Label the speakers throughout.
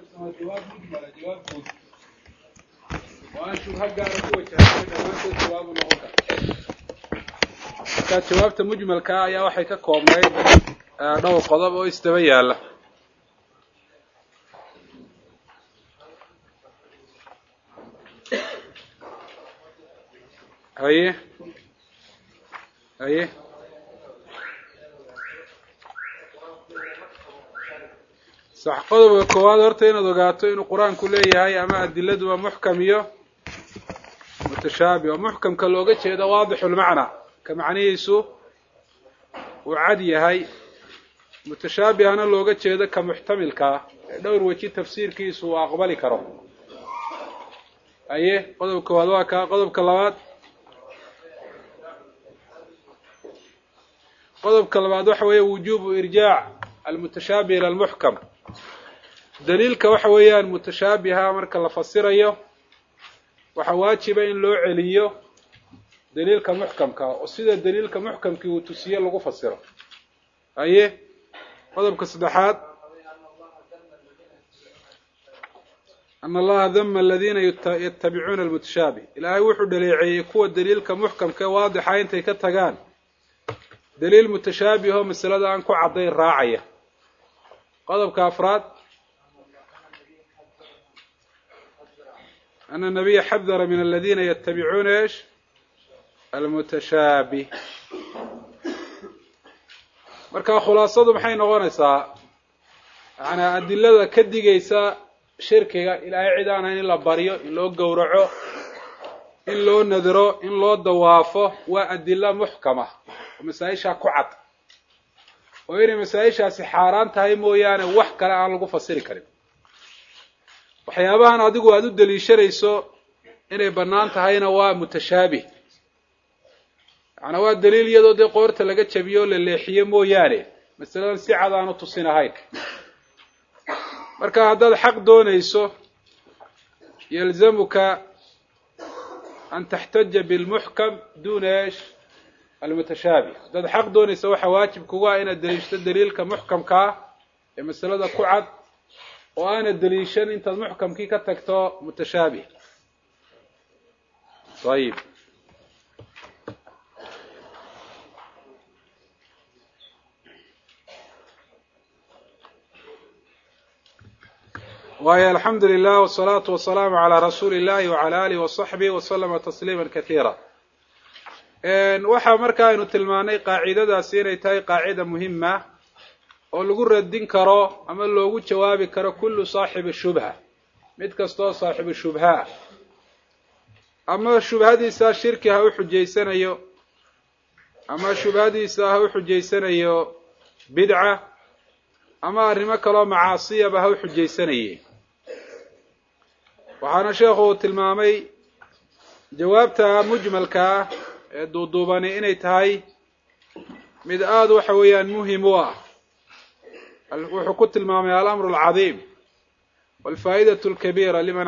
Speaker 1: جواب مجمل جواب كود وأنا شو هالقارة قوة ما جواب النقطة كانت جوابت مجمل كايا waxay ka koobnayd dhowr qodob oo istaba yaala haye صح qodobka koowaad horta inaad ogaato inuu quraanku leeyahay ama adiladu waa muhkam iyo mutashaabih muhkamka looga jeedo waadixul macna ka macnihiisu uu cad yahay mutashaabihana looga jeedo ka muhtamilka dhowr waji tafsiirkiisu uu aqbali karo aye qodobka koowaad waa ka qodobka labaad waxa weeye wujuubu irjaac almutashaabih ila almuhkam daliilka waxa weeyaan mutashaabiha marka la fasirayo waxa waajiba in loo celiyo daliilka muhkamka oo sida daliilka muhkamki uu tusiyo lagu fasiro aye qodobka saddexaad أن الله ذم الذين يتبعون المتشابه إلهي وحو دليعي كوا دليلك محكم كواضحة انتي كتغان دليل متشابه هو مسألة أنكو عضي الراعية قضب كأفراد أن النبي حذر من الذين يتبعون إيش المتشابه مركا خلاصة محي نغونيسا أنا أدلة كدقيسا shirkiga ilaahay cidaan in la bariyo in loo gowraco in loo nadiro in loo dawaafo waa adilla muhkama masaa'isha ku cad oo inay masaa'ishaasi xaraan tahay mooyaane wax kale aan lagu fasiri karin waxyaabahan adigu aad u daliishanayso inay banaan tahayna waa mutashaabih ana waa daliil iyadoo qoorta laga jabiyo la leexiyo mooyaane masalan si cad aan u tusinahayn marka haddaad xaq doonayso yalzamuka an tahtaja bil muhkam dun ايش المتشابه haddaad xaq doonayso waxa waajib kugu ah inaad daliishto daliilka muhkamka ee masalada ku cad oo aan daliishan intaad muhkamkii ka tagto mutashaabih طيب وهي الحمد لله والصلاة والسلام على رسول الله وعلى آله وصحبه وسلم تسليما كثيرا waxaa markaa aynu tilmaanay qaacidadaasi inay tahay qaacida muhiima oo lagu radin karo ama loogu jawaabi karo kullu saaxib shubha mid kasto saaxib shubha ama shubhadiisa shirki ha u xujeysanayo ama shubhadiisa ha u xujeysanayo bid'a ama arrimo kale oo macaasiya ba ha u xujeysanayeen waxaana sheekhu tilmaamay jawaabta mujmalka ee duuduubani inay tahay mid aad waxa weeyaan muhiim u ah wuxuu ku tilmaamay al-amru al-azim wal fa'idatu al-kabira liman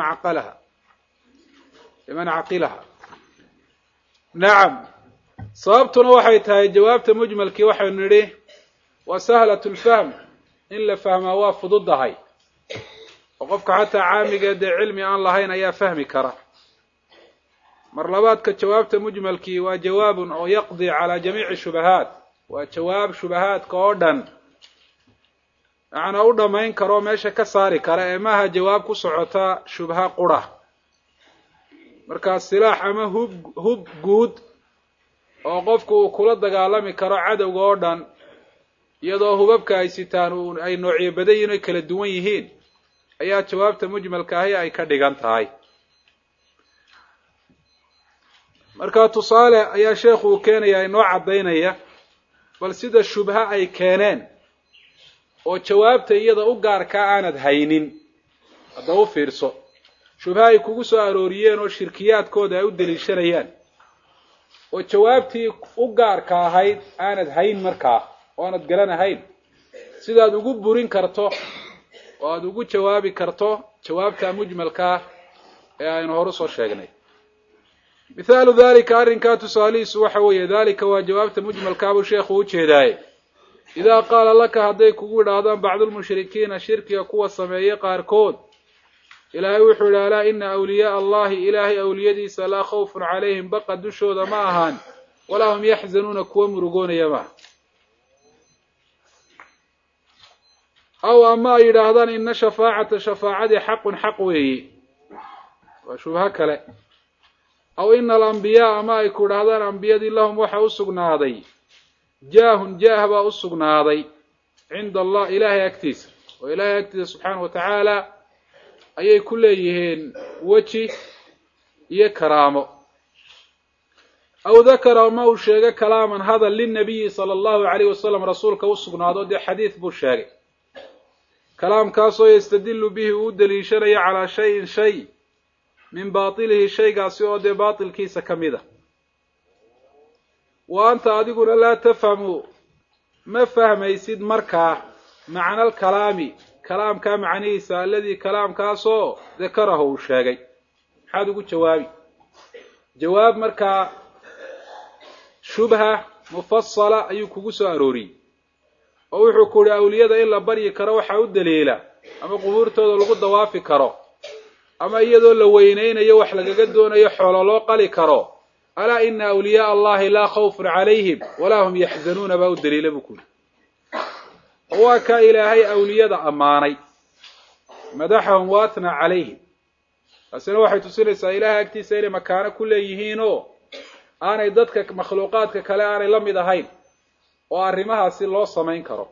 Speaker 1: aqilaha na'am sababtuna waxay tahay jawaabta mujmalkii waxaynu nidhi wa sahlatu al-fahm in la fahmaa waa fududahay oo qofka xataa caamiga ee cilmi aan lahayn ayaa fahmi kara mar labaadka jawaabta mujmalkii waa jawaab oo yaqdi ala jamiic shubahat waa jawaab shubahaadka oo dhan ana u dhamayn karo meesha ka saari kara ee maaha jawaab ku socota shubha qura marka silaax ama hub guud oo qofku uu kula dagaalami karo cadawga oo dhan iyadoo hubabka ay sitaan ay noocyo badan yihiin kala duwan yihiin ayaa jawaabta mujmalka ah ay ka dhigan tahay marka tusaale ayaa sheekhu keenaya inoo cadeynaya bal sida shubha ay keeneen oo jawaabta iyada u gaarka aanad haynin hadda u fiirso shubha ay kugu soo arooriyeen oo shirkiyaadkooda ay u daliishanayaan oo jawaabtii u gaarka ahayd aanad hayn markaa oonad galanahayn sidaad ugu burin karto oo aad ugu jawaabi karto jawaabta mujmalka ee aynu hore soo sheegnay مثال ذلك أرنكا تساليس وحوية ذلك وجوابت مجمل كابو شيخ وجهداي إذا قال لك هديك قول هذا بعض المشركين شرك يقوى السماية قاركود إلهي وحول لا إن أولياء الله إلهي أوليدي سلا خوف عليهم بقى دشود معهن ولا هم يحزنون كوم رقون يما أو أما إرادان إن شفاعة حق وهي وشو هكذا أو إن الأنبياء ما يكون هذا الأنبياء دي لهم وحا أسقنا هذي جاه أسقنا هذي عند الله إلهي أكتس وإلهي أكتس سبحانه وتعالى أي كل يهين وجه يكرامه أو ذكر ما وشيغ كلاما هذا للنبي صلى الله عليه وسلم رسولك أسقنا هذا دي حديث بوشاغ كلام كاسو يستدل به ودلي شرعي على شيء من باطله شيء قاسيو دي باطل كيسا كميدة وأنت أدقنا لا تفهموا ما فهم يسيد مركا معنى الكلام كلام كمعنيسا الذي كلام كاسو ذكره الشاقي هذا قلت جواب مركا شبهة مفصلة أيكو سأروري أو يحكوا لأولياء إلا بري كروحة والدليلة أما قبورته لقد دوافي كرو أما إيادو لوينين يوح لقدون يحول الله قلي كرو ألا إن أولياء الله لا خوف عليهم ولا هم يحزنون باو الدليل بكل وكا إلهي أولياء أماني مدحهم واتنا عليهم أسنى واحد تسيرس إلهي أكتي سيري مكان كل يهينو أنا يددك مخلوقاتك كلا أنا لم يدهين وأرمها سي الله سمين كرو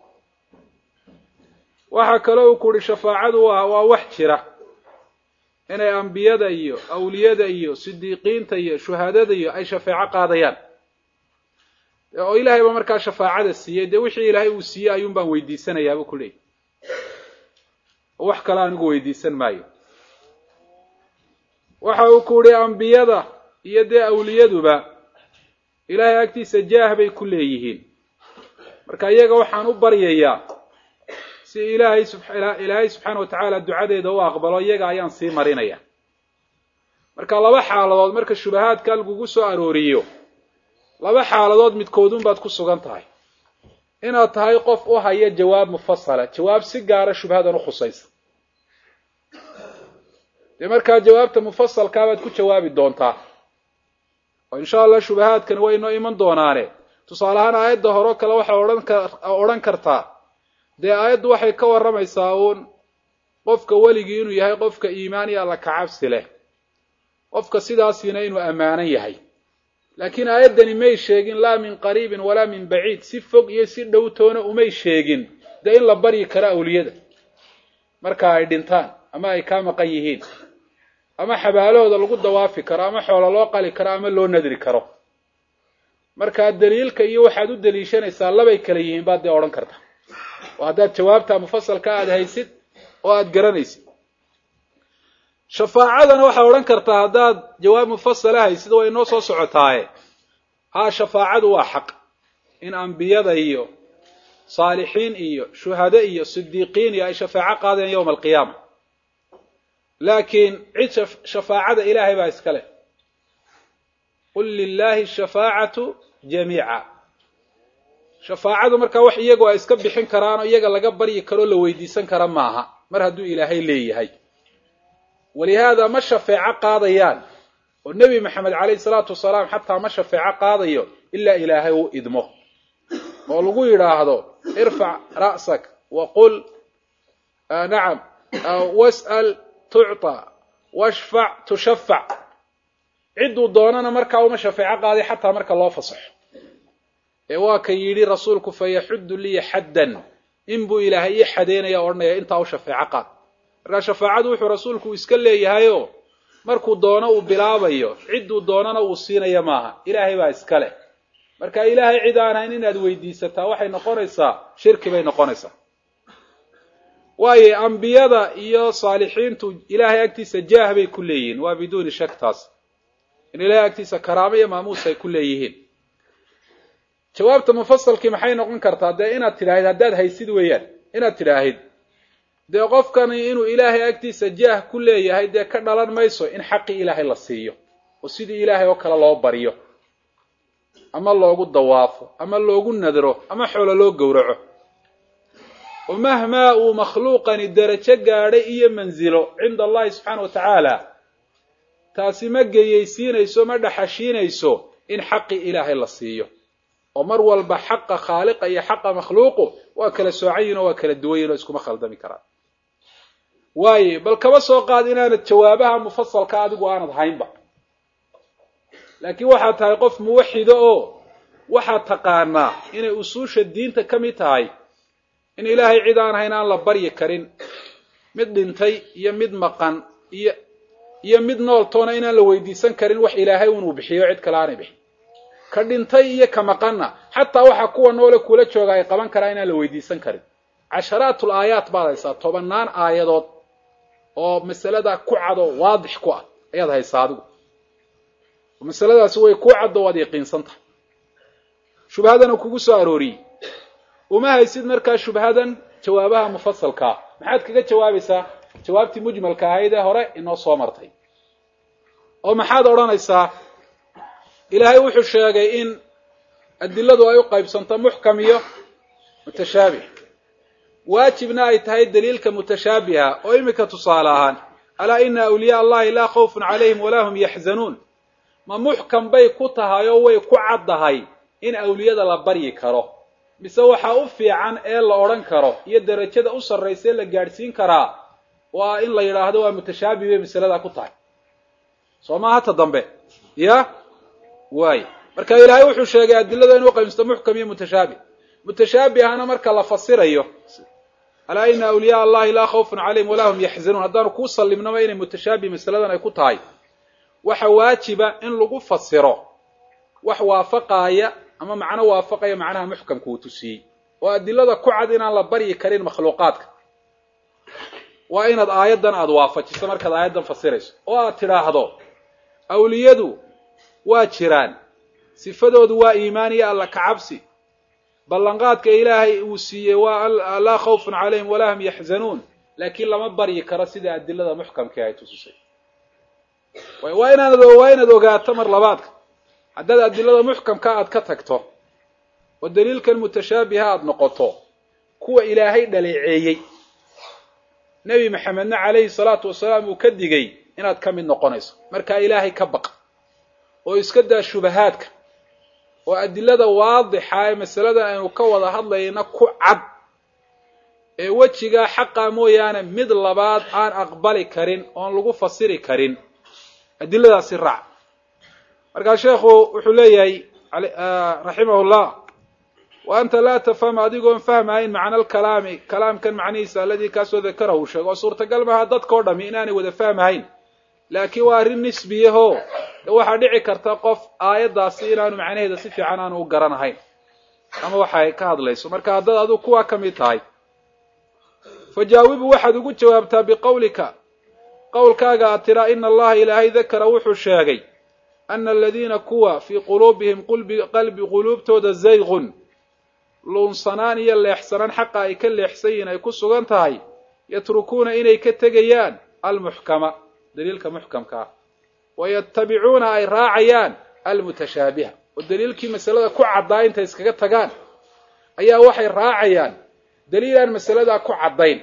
Speaker 1: وحكا لو كل شفاعة ووحشرة inay ambiyada iyo awliyada iyo sidiiqiinta iyo shuhadada iyo ay shafaaco qaadayaan oo ilaahay ba markaa shafaacada siiyay wixii ilaahay uu siiyay ayuun baan weydiisanayaa kulay wax kale aan ugu weydiisan maayo waxa uu ku yiri ambiyada iyo awliyaduba ilaahay agtiisa jaah bay ku leeyihiin marka iyaga waxaan u baryayaa si ilaahay subhanahu wa ta'ala ducadeeda oo aqbalo iyaga ayaan sii marinaya marka laba xaaladood marka shubahaadka lagu soo arooriyo laba xaaladood midkoodun baad ku sugan tahay inaad tahay qof u haya jawaab mufassala jawaab si gaar ah shubahadan u khusaysa marka jawaabta mufassalka baad ku jawaabi doontaa oo insha Allah shubahaadkan way inoo iman doonaane tusaalahan aayadda hore kale waxa oran kartaa dee aayaddu waxay ka waramaysaa qofka waligii inuu yahay qofka iimaani alla ka cabsi leh qofka sidaasina inuu amaanan yahay laakiin aayaddani may sheegin la min qariibin wala min baciid si fog iyo si dhow toona umay sheegin dee in la bari kara awliyada marka ay dhintaan ama ay ka maqan yihiin ama xabaalooda lagu dawaafi karo ama xoolo loo qali karo ama loo nadri karo marka daliilka iyo waxaad u daliishanaysaa labay kala yihiin baad oran kartaa وهذا جوابته مفصل كأد هيسد وأد جرانيسد شفاعة وحا وران كرتا هذا جواب مفصل هيسد وإنه صعتاي ها شفاعة وحق إن أنبياء إيو صالحين إيو شهداء إيو صديقين يا شفاعة قادم يوم القيامة لكن عد شفاعة إلهي باسكله قل لله الشفاعة جميعا shafaacadu marka wax iyagu ay iska bixin karaan oo iyaga laga bari karo la weydiisan kara maaha mar hadduu ilaahay leeyahay walihaada ma shafaaca qaadayaan oo nabi maxamed kaleey salaatu wasalaam hatta ma shafaaca qaadayo illa ilaahay uu idmo oo lagu yiraahdo irfa ra'sak wa qul na'am was'al tu'ta washfa' tushaffa' cidu doonana marka uma shafaaca qaaday hatta marka loo fasaxo واكن يري رسولك فيحد لي حدا إن بو إلهي حدين يا أرنيا أنت أو شفاعة قاد مركا شفاعة وحو رسولك ويسكال يهايو مركو دونا وبلابيو عدو دونا وصينا يماها إلهي بايسكاله مركا إلهي عدانا إننا دويدي ستا وحي نقونيسا شرك بي نقونيسا واي أنبياء إيا صالحين إلهي أكتيس جاه بي كليين وبدون شك تاس إن إلهي أكتيس كرامية ماموسة كليين jawaabta mufassalki maxay noqon kartaa de inaad tiraahid hadaad haysid weeyaan inaad tiraahid de qofkani inuu ilaahay agtiisa jaah ku leeyahay de ka dhalan mayso in xaqi ilaahay la siiyo oo sidii ilaahay oo kala loo bariyo ama loogu dawaafo ama loogu nadro ama xoolo loo gowraco ومهما ومخلوقا الدرجة قاعدة إيا منزله عند الله سبحانه وتعالى تاسما جيسينيسو ما دحشينيسو إن حق إله إلا الصيو ومر والب حق خالق أي حق مخلوقه وكل سعين وكل دوين واسكو مخلدمي كرا واي بل كما سو قادنا الجوابها مفصل كادغ وانا دحاينبا لكن waxa tahay qof muwahhid oo waxa taqaana inay usuusha diinta kamid tahay in ilaahay cid aan haynaan la baryi karin mid dhintay iyo mid maqan iyo mid nool toona inaan la weydiisan karin wax ilaahay uu bixiyo cid kale aan bixin ka dhintay iyo ka maqanna hatta waxa kuwa nool kula jooga ay qaban karaan inaan la weydiisan karin asharatul aayat baadaysa tobanaan aayadood oo masalada ku cado waadix ku ah ayad haysaa adigu masaladaas way ku cado wad yaqiinsanta shubhadan kugu soo aroori uma haysid marka shubhadan jawaabaha mufassalka maxaad kaga jawaabaysaa jawaabti mujmalka ahayd hore inoo soo martay oo maxaad oranaysaa ilaahay wuxuu sheegay in adilladu ay u qaybsanto muhkam iyo mutashaabih waajibna ay tahay daliilka mutashabiha oo imika tusaalahan ala inna awliya allahi la khawfun alayhim wa lahum yahzanun ma muhkam bay ku tahay oo way ku caddahay in awliyada la baryi karo mise waxa u fiican ee la oran karo iyo darajada u sarreysay la gaarsiin karaa waa in la yiraahdo waa mutashaabih misalada ku tahay Soomaa hata dambe ya way marka ilaahay wuxuu sheegay adillada inuu qaybsto muhkam iyo mutashaabihana marka la fasirayo ala inna awliya allahi la khawfun alayhim wa lahum yahzanun hadaan ku sallimnaa inay mutashaabih misaladan ay ku tahay waxa waajiba in lagu fasiro wax waafaqaya ama macna waafaqaya macnaha muhkamku uu tusiyay oo adillada ku cad inaan la bari karin makhluuqaadka waa inaad aayadan aad waafajiso markaad aayadan fasirayso oo aad tiraahdo awliyadu waa jiraan sifadoodu waa iimaan iyo alla ka cabsi ballanqaadka ilaahay uu siiyay waa la khawfun alayhim wa lahum yahzanun laakiin lama bari karo sida adillada muhkamka ay tusisay waa inaad ogaato mar labaadka haddaad adillada muhkamka aad ka tagto oo daliilkan mutashabiha aad noqoto kuwa ilaahay dhaleeceeyay nabi maxamedna alayhi salatu wasalaam uu ka digay inaad ka mid noqonayso marka ilaahay ka baq oo iska daa shubahaadka oo adillada waadixa ee masaladan aynu ka wada hadlayna ku cad ee wajiga xaqa mooyaane mid labaad aan aqbali karin oo lagu fasiri karin adilladaasi raac marka sheekhu wuxuu leeyahay rahimahullah wa anta la tafham adigoon fahmayn macna al-kalaami kalaamkan macnihiisa alladii ka soo dakarahu sheego suurtagal ma dadka oo dhami inaanay wada fahmayn laakiin waa arrin nisbiyaho waxa dhici karta qof aayadaasi inaanu macnaheeda si fiican aan u garanahayn ama waxa ay ka hadlayso marka hadda adu kuwa kamid tahay fajaawibu waxaad ugu jawaabtaa biqawlika qawlkaaga atira inna allaha ilaahay dakara wuxuu sheegay anna alladheena kuwa fi qulubihim qalbi qulubtooda zayghun lunsanaan iyo leexsanaan xaqa ay ka leexsayin ay ku sugan tahay yatrukuna inay ka tagayaan almuhkama daliilka muhkamka ويتبعون أي راعيان المتشابهة والدليل كي مسألة كو عضاين تيسكك تغان أي وحي راعيان دليلا مسألة كو عضاين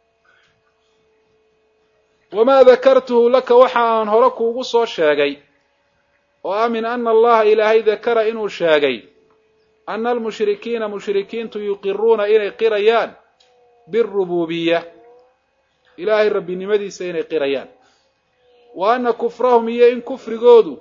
Speaker 1: وما ذكرته لك وحان هركو وصو الشاقي وآمن أن الله إلهي ذكر إنه الشاقي أن المشركين مشركين يقرون إلي قريان بالربوبية إلهي ربي نمدي سين قريان وأن كفرهم هي إن كفر قودوا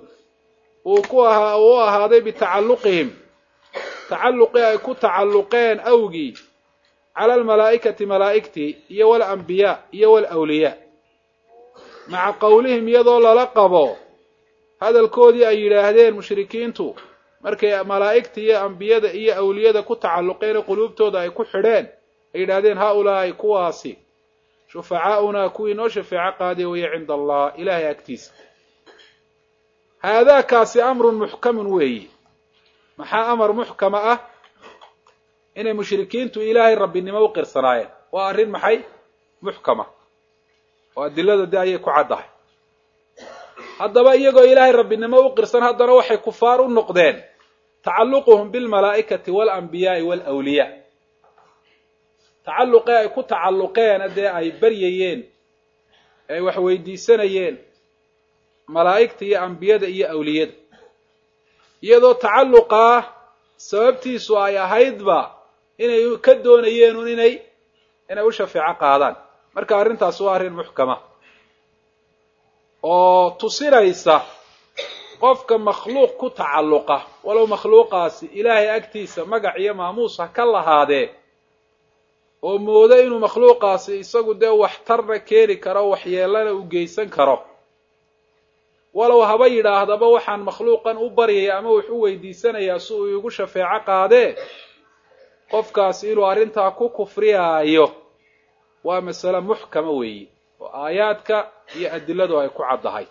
Speaker 1: وهذا بتعلقهم تعلقين تعلقين أوجي على الملائكة ملائكتي يا والأنبياء يا والأولياء مع قولهم يظل لقبوا هذا الكود أي لهذين مشركين تو مركي ملائكتي يا أنبياء يا أولياء كتعلقين قلوبتو دا يكون حرين أي لهذين هؤلاء كواسي شفعاؤنا كوين وشفع قادي وهي عند الله إلهي أكتيس هذا كاس أمر محكم وهي محا أمر محكمة إن المشركين تو إلهي رب النمو قرصنايا وأرين محي محكمة وأدلة داعية كعده هذا بقى يقول إلهي رب النمو قرصن هذا روحي كفار النقدين تعلقهم بالملائكة والأنبياء والأولياء tacalluqee ay ku tacalluqeen dee ay baryayeen ay wax weydiisanayeen malaa'igta iyo ambiyada iyo awliyada iyadoo tacalluqaa sababtiisu ay ahaydba inay ka doonayeen inay u shafeeco qaadaan marka arrintaas waa arrin muxkama oo tusinaysa qofka makhluuq ku tacalluqa walow makhluuqaasi ilaahay agtiisa magac iyo maamuus ha ka lahaadee oo moodo inuu makhluuqaasi isagu dee waxtarna keeni karo waxyeelana u geysan karo walow haba yidhaahdaba waxaan makhluuqan u baryaya ama wax u weydiisanayaa si uu igu shafeeco qaadee qofkaasi inuu arrintaa ku kufriyaayo waa masale muxkama weeyi oo aayaadka iyo adiladu ay ku caddahay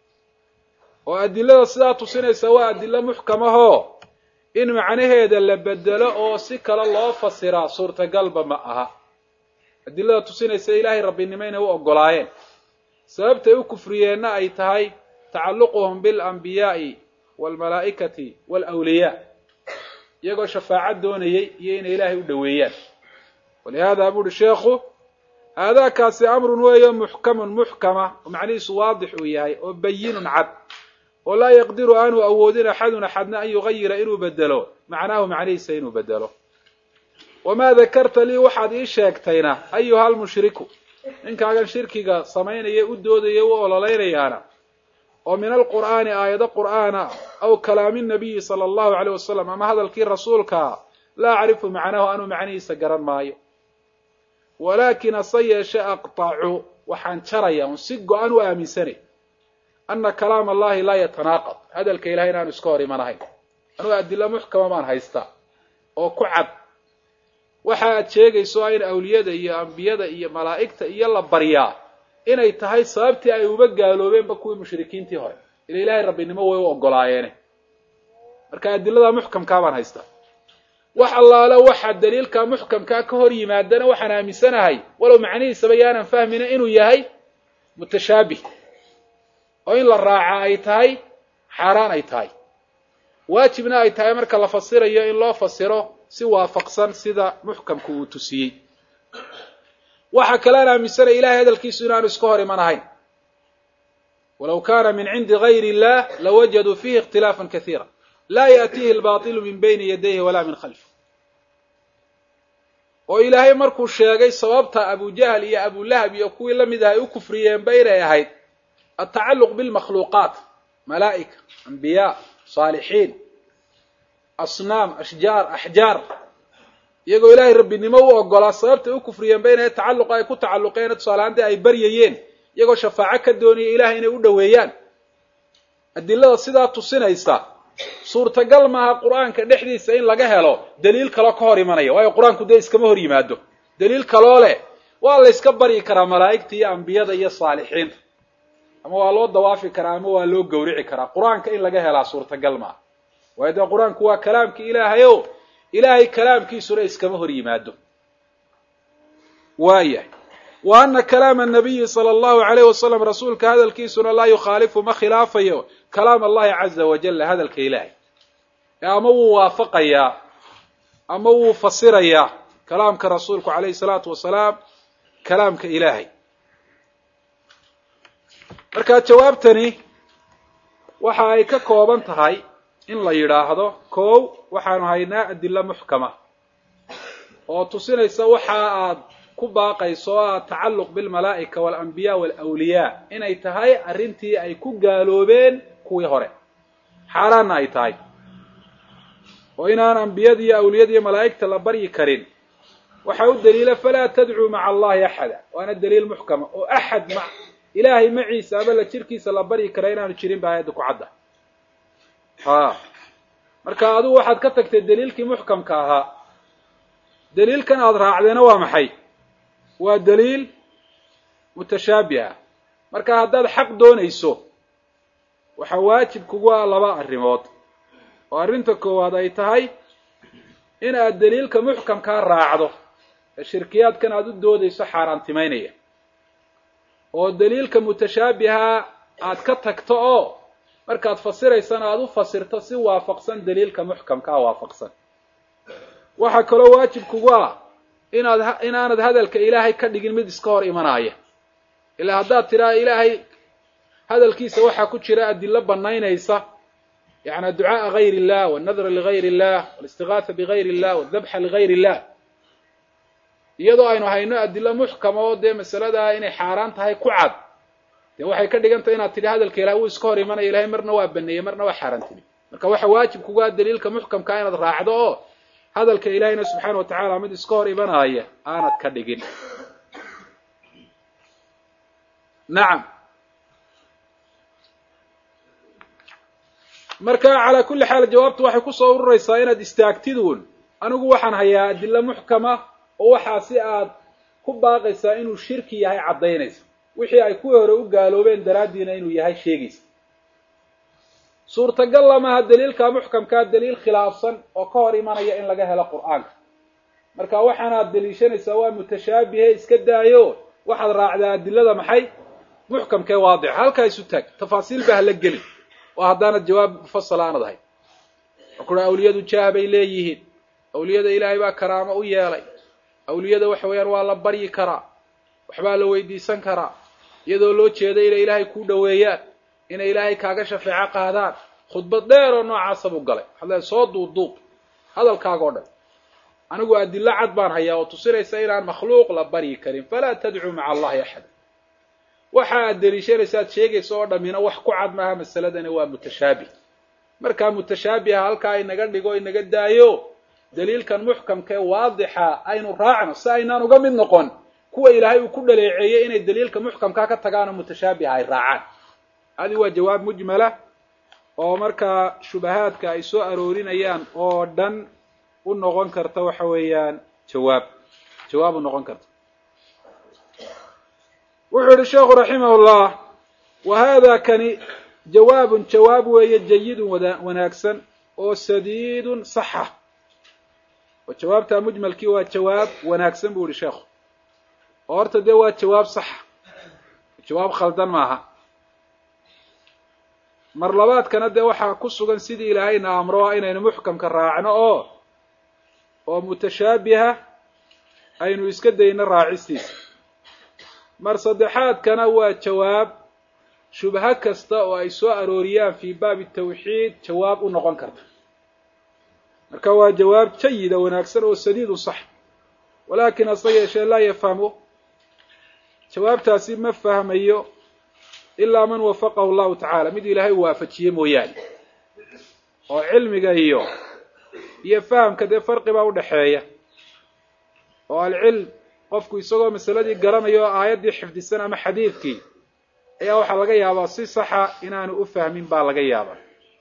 Speaker 1: oo adilada sidaa tusinaysa waa adilo muxkamahoo in macnaheeda la bedelo oo si kale loo fasiraa suurtagalba ma aha adilada tusinaysa ilaahay rabbinimo inay u ogolaayeen sababtay u kufriyeenna ay tahay tacalluquhum biاlanbiyaa'i waalmalaa'ikati waalawliyaa iyagoo shafaaco doonayay iyo inay ilaahay u dhoweeyaan walihaada buuhi sheekhu haadaakaasi amrun weeyo muxkamun muxkama oo macnihiisu waadix uu yahay oo bayinun cad oo laa yaqdiru aanu awoodin axadun axadna an yugayira inuu bedelo macnaahu macnihiisa inuu bedelo wamaa dakarta lii waxaad ii sheegtayna ayuha almushriku ninkaagan shirkiga samaynaya u doodaya u ololaynayaana oo min alqur'aani aayado qur'aana aw kalaami nabiyi sala allahu caleyh wasalam ama hadalkii rasuulkaa laa acrifu macnaahu anuu macnihiisa garan maayo walaakin hase yeeshe aqtacu waxaan jaraya un si go-an u aaminsanay ana kalaam allahi laa yatanaaqad hadalka ilahay inaanu iska hor imanahayn anugu adilo muxkama baan haystaa oo ku cad waxa aad sheegayso in awliyada iyo ambiyada iyo malaa'igta iyo la baryaa inay tahay sababtii ay uba gaaloobeenba kuwii mushrikiintii hore ila ilaahay rabbinimo way u ogolaayeene marka adilada muxkamkaa baan haystaa wax allaale waxa daliilka muxkamkaa ka hor yimaadana waxaan aaminsanahay walow macnihiisaba yaanan fahmina inuu yahay mutashaabih oo in la raaca ay tahay xaaraan ay tahay waajibna ay tahay marka la fasirayo in loo fasiro si waafaqsan sida muxkamku uu tusiyey waxa kalean aaminsanay ilahay hadalkiisu inaanu iska hor imanahayn walow kaana min cindi gayri illah lawajaduu fiihi ikhtilaafan kaiira laa yaأtiihi albatilu min bayni yadayhi walaa min khalfi oo ilaahay markuu sheegay sababta abujahl iyo abulahab iyo kuwii la mid ah ay u kufriyeenba inay ahayd التacalluq bاlmakhluuqaat malaa'ika ambiyaa saalixiin asnaam ashjaar axjaar iyagoo ilaahay rabbinimo u ogolaa sababtay u kufriyeenba inay tacalluqa ay ku tacalluqeen tusaalahaantii ay baryayeen iyagoo shafaaco ka doonaya ilahay inay u dhoweeyaan adilada sidaa tusinaysa suurtagal maaha qur'aanka dhexdiisa in laga helo daliil kaloo ka hor imanaya waayo qur-aanku dee iskama hor yimaado daliil kaloo leh waa la yska baryi karaa malaa'igta iyo ambiyada iyo saalixiinta ama waa loo dawaafi karaa ama waa loo gowrici karaa qur-aanka in laga helaa suurtagal maaha waayo dee qur-aanku waa kalaamkii ilaahay o ilaahay kalaamkiisuna iskama hor yimaado waayahay wa ana kalaama nabiyi sala allahu alayh wasalam rasuulka hadalkiisuna laa yukhaalifu ma khilaafayo kalaam allahi caza wajalla hadalka ilaahay ama wuu waafaqayaa ama wuu fasirayaa kalaamka rasuulku calayhi salaatu wasalaam kalaamka ilaahay marka jawaabtani waxa ay ka kooban tahay in la yidhaahdo kow waxaanu haynaa adilo muxkama oo tusinaysa waxa aad ku baaqayso oo aad tacalluq bilmalaa'ika waalambiyaa waalawliyaa inay tahay arrintii ay ku gaaloobeen kuwii hore xaaraanna ay tahay oo inaan ambiyada iyo awliyada iyo malaa'igta la baryi karin waxaa u daliila falaa tadcuu maca allahi axada waana daliil muxkama oo axad ilaahay maciisa ama la jirkiisa la baryi kara inaanu jirin ba aayadda ku cadda marka adigu waxaad ka tagtay daliilkii muxkamka ahaa daliilkan aada raacdeena waa maxay waa daliil mutashaabiha marka haddaad xaq doonayso waxaa waajib kugu ah laba arrimood oo arrinta koowaad ay tahay in aad daliilka muxkamkaa raacdo ee shirkiyaadkan aad u doodayso xaaraantimaynaya oo daliilka mutashaabiha aad ka tagto oo markaad fasiraysana aad u fasirto si waafaqsan daliilka muxkamkaa waafaqsan waxaa kaloo waajib kugu ah inaanad hadalka ilaahay ka dhigin mid iska hor imanaya. ilaa haddaad tidhaha ilaahay hadalkiisa waxaa ku jira adilo banaynaysa yani ducaaءa gayr الlah والnadra ligayr الlah واlistiغاaثa bigayr الlah والdabxa ligayr الlah, iyadoo aynu hayno adilo muxkama oo dee masaladaa inay xaaraan tahay ku cad, dee waxay ka dhigan tahay inaad tidhi hadalka ilahay wuu iska hor imanaya, ilahay marna waa baneeyey marna waa xaaraantini. marka waxa waajib kugaa daliilka muxkamkaa inaad raacdo oo hadalka ilahayna subxaana watacaala mid iska hor imanaya aanad ka dhigin. nacam, marka calaa kulli xaal jawaabtu waxay kusoo ururaysaa inaad istaagtiduun anigu waxaan hayaa adilo muxkama oo waxaa si aad ku baaqaysaa inuu shirki yahay caddaynaysa, wixii ay kuwii hore u gaaloobeen daraaddiina inuu yahay sheegaysa. suurtagal lamaha daliilka muxkamkaa daliil khilaafsan oo ka hor imanaya in laga helo qur'aanka. marka waxaanaad daliishanaysaa waa mutashaabihe, iska daayo waxaad raacdaa adilada maxay muxkamkee waadixa. halkaa isu taag, tafaasiil ba hala gelin oo haddaanad jawaab mufasala aanad ahayn. wuxuu awliyadu jaah bay leeyihiin, awliyada ilaahay baa karaamo u yeelay, awliyada waxa weeyaan waa la baryi karaa, waxbaa la weydiisan karaa iyadoo loo jeeda inay ilaahay kuu dhoweeyaan, inay ilaahay kaaga shafeeco qaadaan. khudbad dheer oo noocaasa buu galay. hadlee soo duuduub hadalkaaga o dhan. anigu adilo cad baan hayaa oo tusinaysa inaan makhluuq la baryi karin. falaa tadcuu maca allahi axad. waxa aad daliishanaysa ad sheegaysa oo dhammina wax ku cad maaha, masaladani waa mutashaabih. markaa mutashaabiha halkaa inaga dhigo inaga daayo, daliilkan muxkamkee waadixa aynu raacno si aynaan uga mid noqon kuwa ilaahay uu ku dhaleeceeyey inay daliilka muxkamkaa ka tagaano mutashaabiha ay raacaan. hadi waa jawaab mujmala oo markaa shubahaadka ay soo aroorinayaan oo dhan u noqon karta waxa weeyaan jawaab u noqon karta. wuxuu yihi sheekhu raximahullah wa hada kani jawaabun jawaab weeye jayidun wanaagsan oo sadiidun saxa. oo jawaabta mujmalkii waa jawaab wanaagsan buu yihi sheekhu, oo horta dee waa jawaab saxa, jawaab khaldan maaha. mar labaadkana dee waxaa ku sugan sidii ilaahayna amro inaynu muxkamka raacno oo mutashaabiha aynu iska dayno raacistiisa. mar saddexaadkana waa jawaab shubha kasta oo ay soo arooriyaan fii baabi tawxiid jawaab u noqon karta. marka waa jawaab jayida wanaagsan oo sadiidu sax. walaakin hase yeeshee laa yafhamu, jawaabtaasi ma fahmayo ilaa man wafaqahu allahu tacaala, mid ilaahay u waafajiye mooyaane. oo cilmiga iyo fahamka dee farqi baa udhaxeeya. oo alcilm qofku isagoo masaladii garanayo oo aayaddii xifdisan ama xadiidkii ayaa waxaa laga yaabaa si saxa inaanu u fahmin baa laga yaabaa.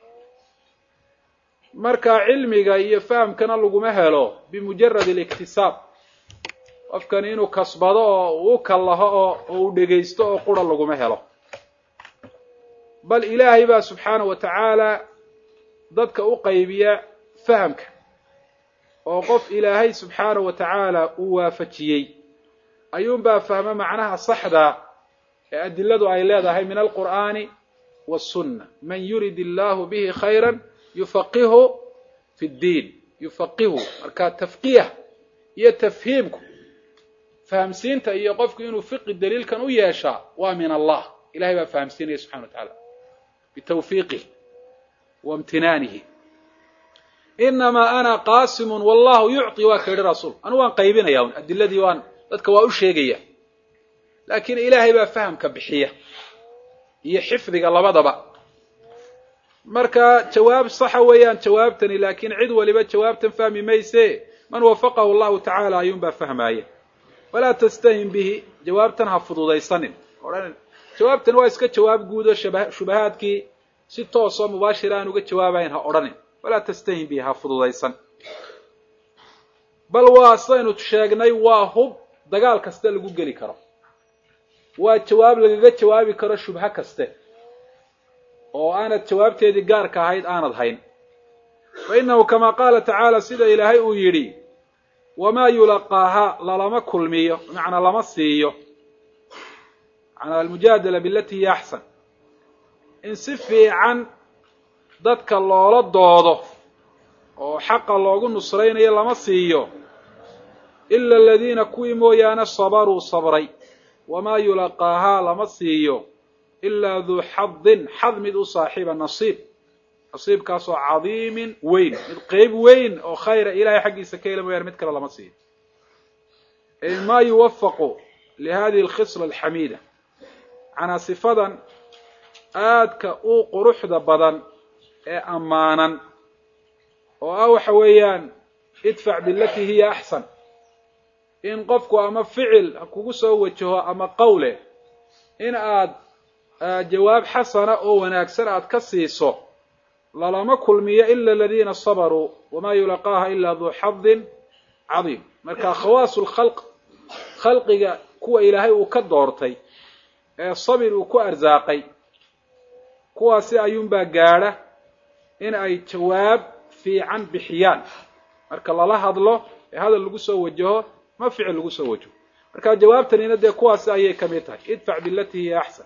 Speaker 1: marka cilmiga iyo fahamkana laguma helo bimujarad اliktisaab, qofkani inuu kasbado oo uu kallaho oo uu dhegaysto oo qura laguma helo. bal ilaahay baa subxaanahu wa tacaala dadka u qaybiya fahamka, oo qof ilaahay subxaanahu wa tacaala uu waafajiyey ayuunbaa fahma macnaha saxda ee adiladu ay leedahay min alqur'aani wasunna. man yurid illaahu bihi khayra yufaqihu fi ddiin. yufaqihu marka tafqiih iyo tafhiimku, fahamsiinta iyo qofku inuu fiqi daliilkan u yeeshaa waa min allah. ilahay baa fahamsiinaya subxana wa tacaala bitawfiiqih wa imtinaanihi. inamaa ana qaasimun wallahu yucطi, waa ka yidhi rasuul. anu waan qaybinaya un adiladii, waan dadka waa u sheegaya, laakiin ilaahay baa fahamka bixiya iyo xifdiga labadaba. marka jawaab saxa weeyaan jawaabtani, laakiin cid waliba jawaabtan fahmi mayse man wafaqahu allahu tacaala ayuunbaa fahmaaya. walaa tastahin bihi, jawaabtan ha fududaysanin. jawaabtan waa iska jawaab guud oo shubahaadkii si toosoo mubaashira aan uga jawaabayn ha odhanin. walaa tastahin bihi, ha fududaysan. bal waa sidaynu sheegnay waa hub dagaal kasta lagu geli karo, waa jawaab lagaga jawaabi karo shubha kaste oo aanad jawaabteedii gaarka ahayd aanad hayn. fa innahu kamaa qaala tacaala, sida ilaahay uu yidhi, wamaa yulaqaaha, lalama kulmiyo, bimacnaa lama siiyo, macnaa almujaadala bilati hiya axsan, in si fiican dadka loola doodo oo xaqa loogu nusraynayo lama siiyo ila aladiina kuwii mooyaane sabaruu sabray wamaa yulaqaahaa lama siiyo ilaa duu xadin xad mid u saaxiiba nasiib nasiibkaasoo cadiimin weyn mid qeyb weyn oo khayra ilahay xaggiisa ka hela mooyaane mid kale lama siiyo maa yuwafaqu lihadihi alkhisla alxamiida macnaa sifadan aadka u quruxda badan ee ammaanan oo ah waxa weeyaan idfac bilatii hiya axsan in qofku ama ficil kugu soo wajaho ama qawle in aad jawaab xasana oo wanaagsan aad ka siiso lalama kulmiyo ila aladiina sabaruu wamaa yulaqaaha ilaa duu xadin cadiim marka khawaasu lkhalq khalqiga kuwa ilaahay uu ka doortay ee sabir uu ku arsaaqay kuwaasi ayuunbaa gaadha in ay jawaab fiican bixiyaan marka lala hadlo ee hadal lagu soo wajaho ma ficil lagu soo wajaho marka jawaabtanina dee kuwaasi ayay ka mid tahay idfac bilatii hiya axsan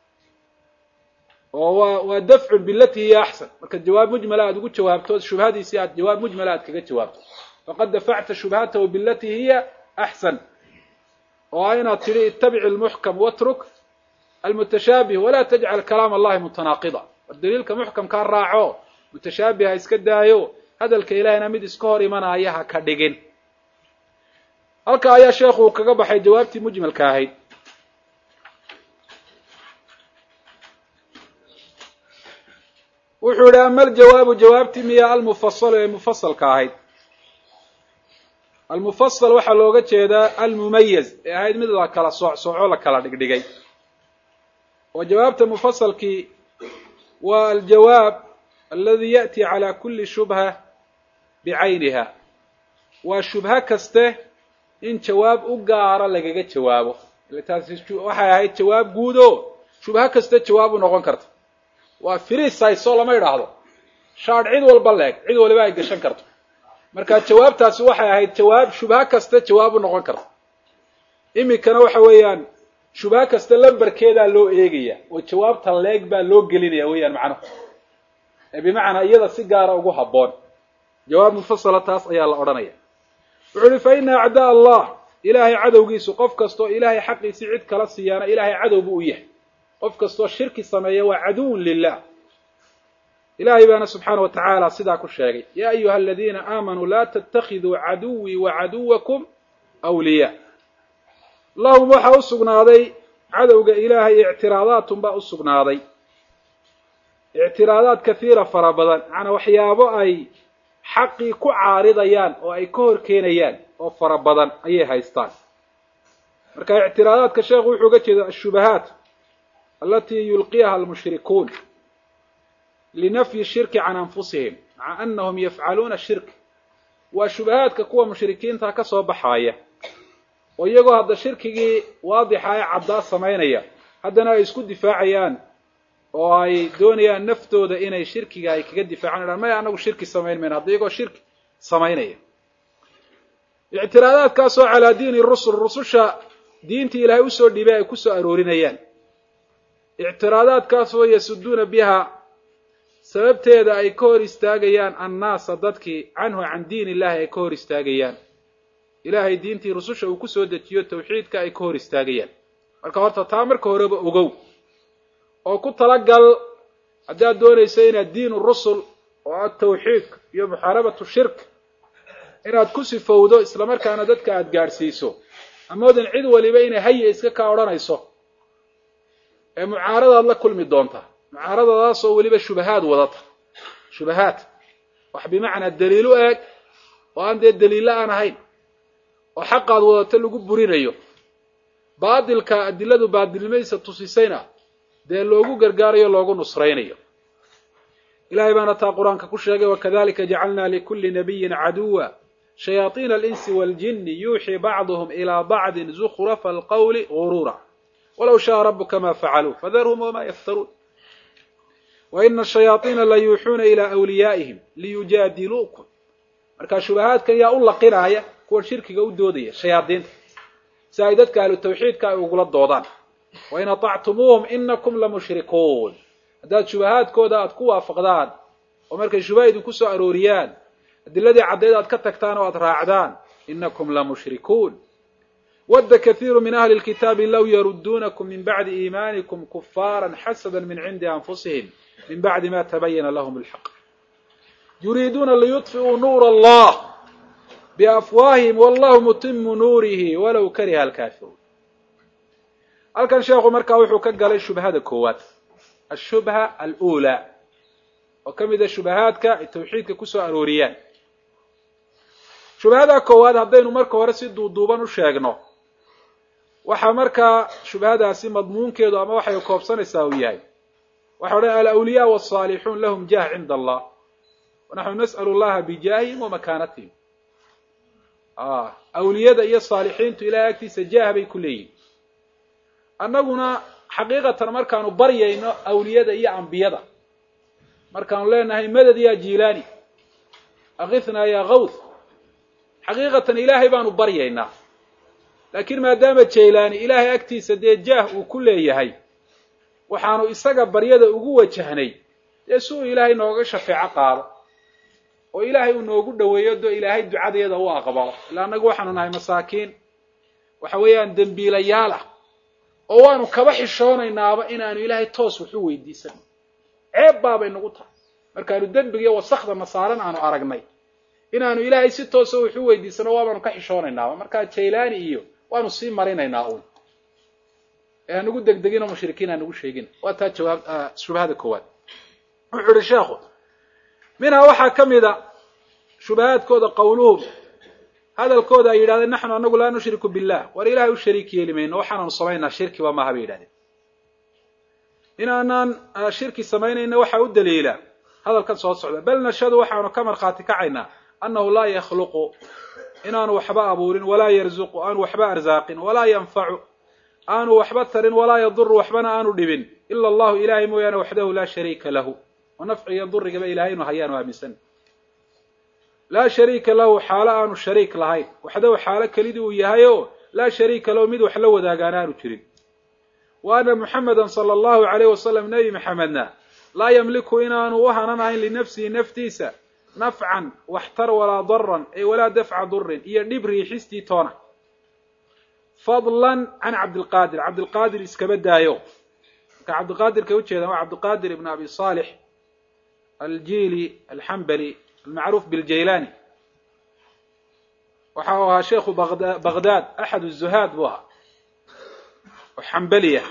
Speaker 1: oo waa dafcun bilatii hiya axsan marka jawaab mujmala aad ugu jawaabto shubhadiisii aad jawaab mujmala aad kaga jawaabto faqad dafacta shubhatahu bilatii hiya axsan oo inaad tidhi ittabic almuxkam watruk almutashaabih walaa tajcal kalaam allahi mutanaaqida war daliilka muxkamkaa raaco mutashaabiha iska daayo hadalka ilahayna mid iska hor imanaya ha ka dhigin halka ayaa sheekhu uu kaga baxay jawaabtii mujmalka ahayd wuxuu yidhi ama aljawaabu jawaabtii miya almufasal ee mufasalka ahayd almufasal waxaa looga jeedaa almumayaz ee ahayd mid la kala soocsoco la kala dhigdhigay oo jawaabta mufasalkii waa aljawaab aladi ya'ti calaa kulli shubha bicayniha waa shubha kaste in jawaab u gaara lagaga jawaabo taasi waxay ahayd jawaab guud oo shubha kaste jawaab u noqon karta waa free size lama yidhaahdo shaadh cid walba leeg cid waliba ay gashan karto marka jawaabtaasi waxay ahayd jawaab shubha kaste jawaab u noqon karta iminkana waxa weeyaan shubha kaste lambarkeedaa loo eegaya oo jawaabta leeg baa loo gelinaya weeyaan macnuhu bimacnaa iyada si gaara ugu habboon jawaab mufasala taas ayaa la odhanaya wuxuu uhi fa ina acdaa allah ilaahay cadowgiisu qof kastoo ilaahay xaqiisii cid kala siiyaana ilaahay cadow buu u yahay qof kastoo shirki sameeya waa caduwun lilah ilahay baana subxaana wa tacaala sidaa ku sheegay yaa ayuha aladiina aamanuu laa tattakhiduu caduwii wa caduwakum awliyaa lahum waxaa u sugnaaday cadowga ilaahay ictiraadaatun baa u sugnaaday ictiraadaad kahiira fara badan macnaa waxyaabo ay xaqii ku caaridayaan oo ay ka hor keenayaan oo fara badan ayay haystaan marka ictiraadaadka sheekhu wuxuu uga jeeda ashubahaat alatii yulqiyaha almushrikuun linafyi shirki can anfusihim maca anahum yafcaluuna shirk waa shubahaadka kuwa mushrikiinta ka soo baxaaya oo iyagoo hadda shirkigii waadixa ee caddaa samaynaya haddana ay isku difaacayaan oo ay doonayaan naftooda inay shirkiga ay kaga difaacaan idhaan maya anagu shirki samayn mayno hadda iyagoo shirki samaynaya ictiraadaadkaasoo calaa diini rusul rususha diintii ilaahay usoo dhibay ay kusoo aroorinayaan ictiraadaadkaasoo yasuduuna biha sababteeda ay ka hor istaagayaan annaasa dadkii canhu can diin illahi ay ka hor istaagayaan ilaahay diintii rususha uu kusoo dejiyo tawxiidka ay ka hor istaagayaan marka horta taa marka horeba ogow oo ku talagal haddaad doonayso inaad diinu rusul oo aad tawxiidka iyo muxaarabatu shirk inaad ku sifowdo islamarkaana dadka aada gaadhsiiso amoodan cid waliba inay haya iska kaa odhanayso ee mucaaradaad la kulmi doonta mucaaradadaasoo weliba shubahaad wadata shubahaad wax bimacnaa daliilu eeg oo aan dee daliilla aan ahayn oo xaqaad wadato lagu burinayo baadilka adiladu baadilnimadiisa tusisayna dee loogu gargaarayo loogu nusraynayo ilahay baana taa qur-aanka ku sheegay wakadalika jacalnaa likulli nabiyin caduwa shayaaiina alinsi waaljini yuuxii bacduhum ilaa bacdin zukhrafa alqawli guruura walow shaaa rabuka ma facaluu fadarhum wama yaftaruun waina ashayaaiina la yuuxuuna ilaa awliyaa'ihim liyujaadiluukum markaa shubahaadkan yaa u laqinaaya kuwa shirkiga u doodaya shayaadiinta si ay dadka ahlu tawxiidka ay ugula doodaan wain aطactumuuhum inakum lamushrikuun haddaad shubahaadkooda aad ku waafaqdaan oo markay shubaha idinku soo arooriyaan adiladii caddeed aad ka tagtaan oo aad raacdaan إنكم لمشركون ود كثير من أهل الكتاب لو يردونكم من بعد إيمانكم كفارا حسدا من عند أنفسهم من بعد ما تبين لهم الحق يريدون ليطفئوا نور الله بأفواههم والله متم نوره ولو كره الكافرون. halkan sheekhu markaa wuxuu ka galay shubhada koowaad ashubha alula oo kamida shubahaadka ay tawxiidka ku soo arooriyaan. shubhada koowaad haddaynu marka hore si duuduuban u sheegno waxa markaa shubhadaasi madmuunkeedu ama waxay koobsanaysaa uu yahay waxa oran al-awliya was-salihun lahum jah 'inda Allah wa nahnu nas'alu Allah bi jahihim wa makanatihim. awliyada iyo saalixiintu ilaahay agtiisa jah bay ku leeyihiin. annaguna xaqiiqatan markaanu baryayno awliyada iyo anbiyada markaanu leenahay madad ya jiilani aghithna ya ghawth xaqiiqatan ilaahay baanu baryaynaa laakiin maadaama jiilani ilaahay agtiisa dee jah uu ku leeyahay waxaanu isaga baryada ugu wajahnay ee suu ilaahay nooga shafeeco qaado oo ilaahay uu noogu dhaweeyo doo ilaahay ducadeeda uu aqbalo ilaa anagu waxaanu nahay masaakiin waxa weeyaan dambiilayaal ah oo waanu kaba xishoonaynaba inaanu ilaahay toos wuxuu weydiisan ceeb baabay nagu tahay markaanu dambiga wasakhda nasaaran aanu aragnay inaanu ilaahay si toos wuxuu weydiisano waanu ka xishoonaynaba marka jeelani iyo waanu sii marinaynaa oo nagu degdegina mushrikiina nagu sheegin waa taa jawaab shubhada koowaad. wuxuu sheekhu minha waxa kamida shubahaadkooda qowluhum hadalkooda ay yiraahdeen naxnu anagu la nushriku billah war ilaahay u shariik yeelimayno waxaanu samaynaa shirki waa ma haba yiraahdeen inaanan shirki samaynayna waxa u daliila hadalkan soo socda bal nashadu waxaanu ka marxaati kacaynaa annahu la yakhluqu inaanu waxba abuurin walaa yarzuqu aanu waxba arzaaqin walaa yanfa'u aanu waxba tarin walaa yadurru waxbana aanu dhibin illa Allah ilaahay mooyaane waxdahu la shariika lahu wa naf'i yadurriga ilaahaynu hayaan aaminsan لا شريك له حاله أنو شريك لهاي وحده حاله كليدي وياهيو لا شريك له ميد وحلا وداغانانو جيرين وأن محمدا صلى الله عليه وسلم نبي محمدنا لا يملك إنانو وهنانهين لنفسه نفتيسا نفعا واحتر ولا ضرا أي ولا دفع ضر إيا نبري حستي تونا فضلا عن عبد القادر اسكبدايو كعبد القادر كوتشي عبد القادر ابن أبي صالح الجيلي الحنبلي المعروف بالجيلاني وحاوها شيخ بغداد أحد الزهاد بها وحنبلية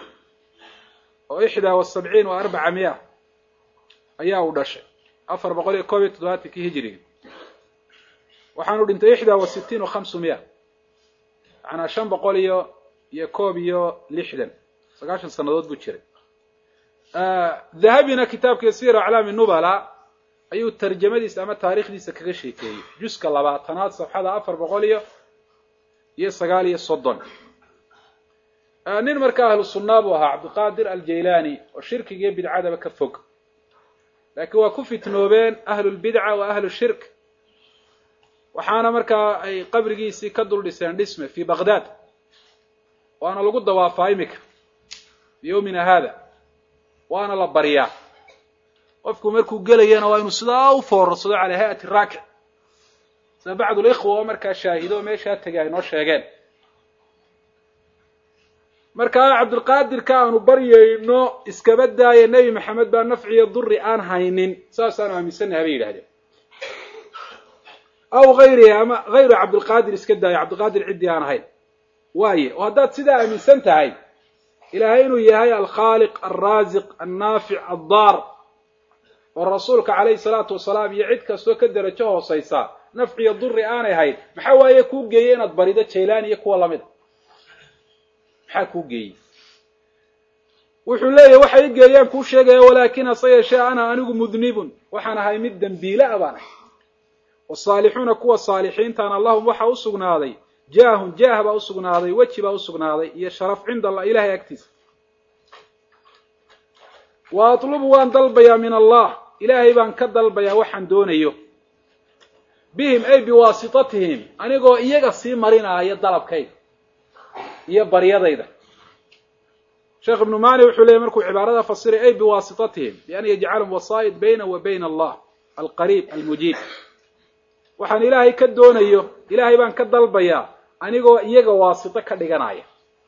Speaker 1: و71 و400 أياه ودشة أفر بقولي كوبيت دواتك هجري وحانو دنت 61 و500 أنا شان بقولي يكوبيو لحدا 19 سنوات بوشري ذهبنا كتاب كثير أعلام النبلاء ayuu tarjamadiisa ama taariikhdiisa kaga sheekeeyay juska 20aad safxada 439 nin markaa ahlu sunnah buu ahaa Abdul Qadir al-Jilani oo shirkiga bidcada ka fog laakiin waa ku fitnoobeen ahlu bidca wa ahlu shirk waxaana markaa ay qabrigiisii ka dul dhiseen dhisme fi Baghdad waana lagu dawaafaa imika yawmina hada waana la bariyaa qofku markuu galayana waa inuu sidaa u foorsado على هيئة الراكع بعض الإخوة markaa shaahido meesha tagay noo sheegeen markaa Abdul Qadir ka aanu bariyayno iska badaaye Nabi Maxamed baa nafciyo durri aan haynin saasaan aaminsanahay bay yiraahdeen aw غيره ama غير Abdul Qadir iska daaya Abdul Qadir cidii aan ahayn waaye oo hadaad sidaa aaminsan tahay ilaahay inuu yahay al-Khaliq ar-Raziq an-Nafi' ad-Dar ورسولك عليه الصلاة والسلام يعد كستو كدرجه هوسيسا نفعي الضر aanay hayd maxaa waaye ku geeyay inaad barido Jeelani iyo kuwa lamid maxaa ku geeyay wuxuu leeyahay waxay geeyaan ku sheegay walaakin asayasha ana anigu mudnibun waxaan ahay mid dambiila abana والصالحون kuwa saalixiintan Allahum waxa u sugnaaday jaahba u sugnaaday wajiba u sugnaaday iyo sharaf cinda Allah ilaahay agtiisa واطلب وان طلبيا من الله إلهي بان كدلبيا وحن دونيو بهم أي بواسطتهم أنيقو إيقا سيمارينا آيات دلب كيف إيا بريادة إذا شيخ ابن ماني وحولي مركو عبارة فصيري أي بواسطتهم بأن يجعلهم وسائط بينه وبين الله القريب المجيب waxaan ilaahay ka doonayo ilaahay baan ka dalbayaa anigoo iyaga waasito ka dhiganaya.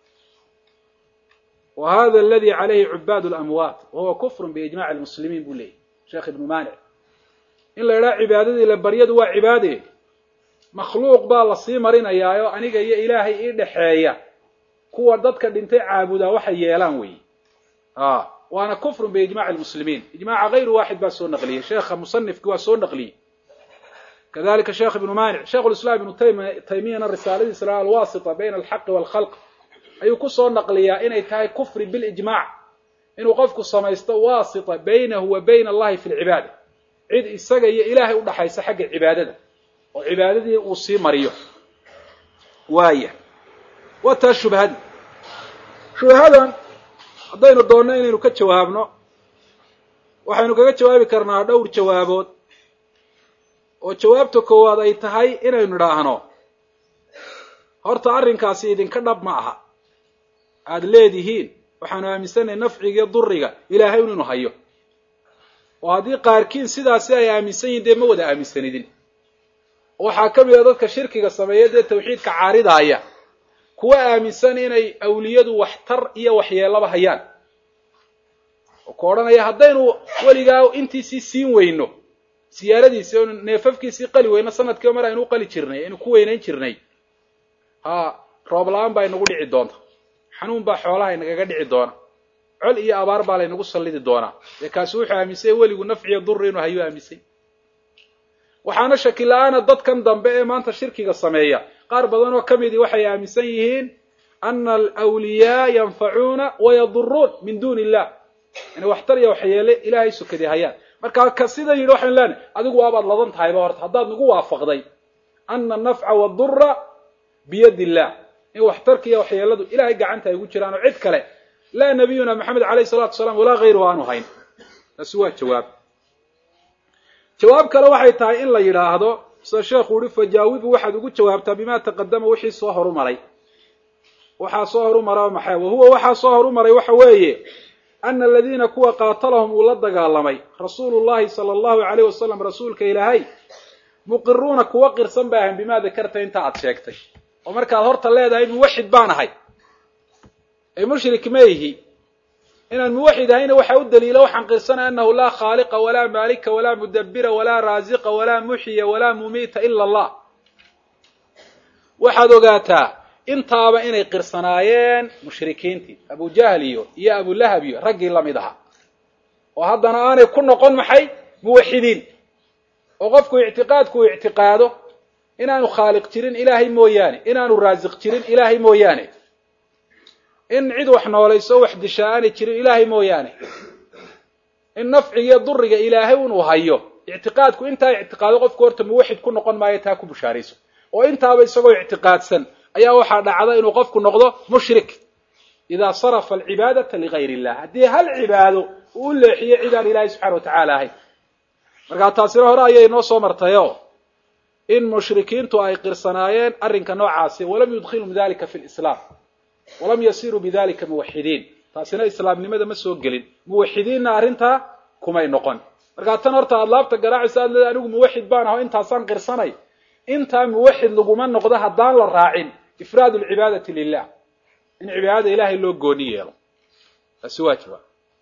Speaker 1: وهذا الذي عليه عباد الأموات وهو كفر بإجماع المسلمين بوليه شيخ ابن مانع إن لا عبادة إلا بريد وعباده مخلوق بالصي مرين أيايو أنيق يا إلهي إيه حياة كوا ضدك دنتي عابدا وحي يلانوي وأنا كفر بإجماع المسلمين إجماع غير واحد بس سون نقلي شيخ مصنف كوا سون نقلي كذلك شيخ ابن مانع شيخ الإسلام ابن تيمية الرسالة إسراء الواسطة بين الحق والخلق أي كسر نقلية إن يتهاي كفر بالإجماع إن وقفك الصميست واسطة بينه وبين الله في العبادة عيد السجى إلهي وضحى يسحق العبادة وعبادته وصي مريو وايه وتشبه هذا شو هذا ضينا الدونين إنه كجوابنا وحين كجوابي كرنا دور جوابات وجوابته كواد أي تهاي إنه نراهنه هرت عرين كاسيدين كنب معها عاد ليدهين وحنا مستنى نفعي ضرقة إلهي ونهيه وهذه قاركين سيدا سيا آمسين دي مودا آمسين دين وحاكم يضدك شركة السمايات التوحيد كعارضة هيا كوا آمسين إني أولياد وحتر إيا وحيا الله بهيان وكورنا يهدينو ولقاو انتي سين وينو سيارة دي سيون نففكي سي قلي وينا سنة كاميرا إنو قلي جرني إنو كوينين جرني روبلان با inagu dhici doonta xanuun ba xoolaha inaga dhici doona col iyo abaar baa la inagu sallidi doona ee kaas wuxuu aaminsan waligu nafciyo dur inuu hayo aaminsan waxaana shaki la'aana dadkan dambe ee maanta shirkiga sameeya qaar badan oo kamidi waxay aaminsan yihiin anna al-awliya yanfa'una wa yadurrun min duni illah in waxtar iyo waxyeele ilaahay sukadi hayaan marka ka sida yiri waxaan laan adigu waabaad ladan tahay ba horta hadaad nagu waafaqday anna an-naf'a wa ad-durra بيد الله إن واحترك يا وحيالله إلهي قعنتها يقول جرانو عد كله لا نبينا محمد عليه الصلاة والسلام ولا غيره عنه هين أسوأ جواب كلا واحد تاي إن لا يراهدو الشيخ ورف جاوب واحد يقول جوابته بما تقدم وحي صهر مري وحا صهر مري محا وهو وحا صهر مري وحويه أن الذين كوا قاتلهم ولد قالمي رسول الله صلى الله عليه وسلم رسولك إلهي مقرون كوا قرصن باهم بما ذكرت أنت عطشكتي ومركا هورتا leedahay muwahid baan ahay ay mushrik meehi inaan muwahid ahayna waxa u daliilo waxaan qirsanaa annahu la khaliqa wala malika wala mudabbira wala raziqa wala muhyiya wala mumita illa Allah waxaad ogaataa intaaba inay qirsanaayeen mushrikiintii Abu Jahl iyo Abu Lahab iyo ragii lamid aha oo haddana aanay ku noqon maxay muwahidiin oo qofku i'tiqaado inaanu khaaliq jirin ilaahay mooyaane inaanu raasiq jirin ilaahay mooyaane in cid wax noolayso wax dishaani jirin ilaahay mooyaane in nafciga durriga ilaahay uu hayo i'tiqaadku inta i'tiqaado qofku horta muwahid ku noqon maayo taa ku bushaarayso oo intaaba isagoo i'tiqaadsan ayaa waxa dhacda inuu qofku noqdo mushrik ida sarafa al-ibadata li ghayri Allah hadii hal cibaado uu leexiyo cidaan ilaahay subhanahu wa ta'ala ahay marka taasina hore ayay noo soo martayo إن مشركين تو أي قرصنايين أرنك نوعاسي ولم يدخلهم ذلك في الإسلام ولم يصيروا بذلك موحدين تاسنا الإسلام لماذا ما سوقلين موحدين أرنتها كما ينقون رجعتنا أرتا الله بتجرع سأل أنو موحد بانه أنت أصلا قرصناي أنت موحد لجمان نقضها الدان للراعين إفراد العبادة لله إن عبادة إله اللوجونية أسواجها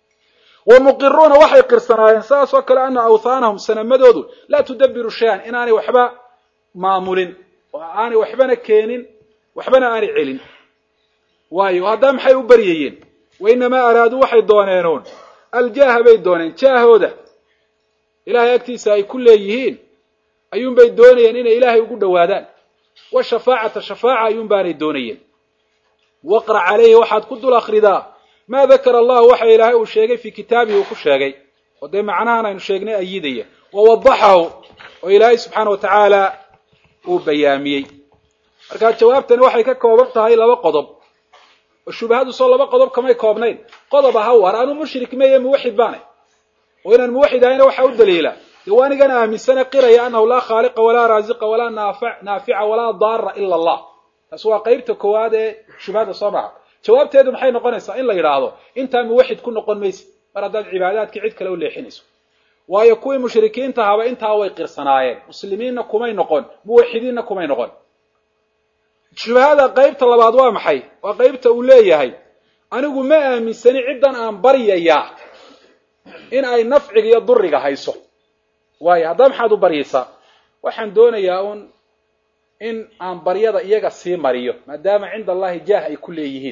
Speaker 1: ومقرون وحي قرصنايين ساس وكلا أن أوثانهم سنمدودوا لا تدبروا شيئا إن أنا وحبا مامولين وأنا وحبنا كينين وحبنا أنا علين وايو هذا محي وبريين وإنما أرادوا وحي دونينون الجاه بيت دونين شاهوده إلهي أكتساي كل يهين أيون بيت دونين إن إلهي يقول دوادان والشفاعة شفاعة أيون باني دونين واقرأ عليه واحد قد الأخرداء ما ذكر الله وحي إلهي وشيغي في كتابه وكشيغي وده معناها أنه شيغني أيديه ووضحه وإلهي سبحانه وتعالى وبيامي marka jawaabtan waxay ka kooban tahay laba qodob oo shubahadu soo laba qodob kama koobnayn qodob aha war aanu mushrik meeyay muwahid baanay oo inaan muwahid ahayna waxa u daliila diiwaanigan aaminsan qiraya annahu la khaliqa wala raziqa wala nafi'a wala darra illa Allah aswa qaybta koowaad ee shubahada soo baxa jawaabteedu maxay noqonaysaa in la yiraahdo inta muwahid ku noqon maysid mar haddaad cibaadaadka cid kale u leexinayso waayo kuwii mushrikiinta haba intaa way qirsanaayeen muslimiinna kumay noqon muwaxidiinna kumay noqon shubhada qaybta labaad waa maxay waa qaybta uu leeyahay anigu ma aaminsani ciddan aan baryayaa in ay nafciga iyo durriga hayso waayo hadda maxaad u baryaysaa waxaan doonayaa in aan baryada iyaga sii mariyo maadaama cinda allahi jaah ay ku leeyihiin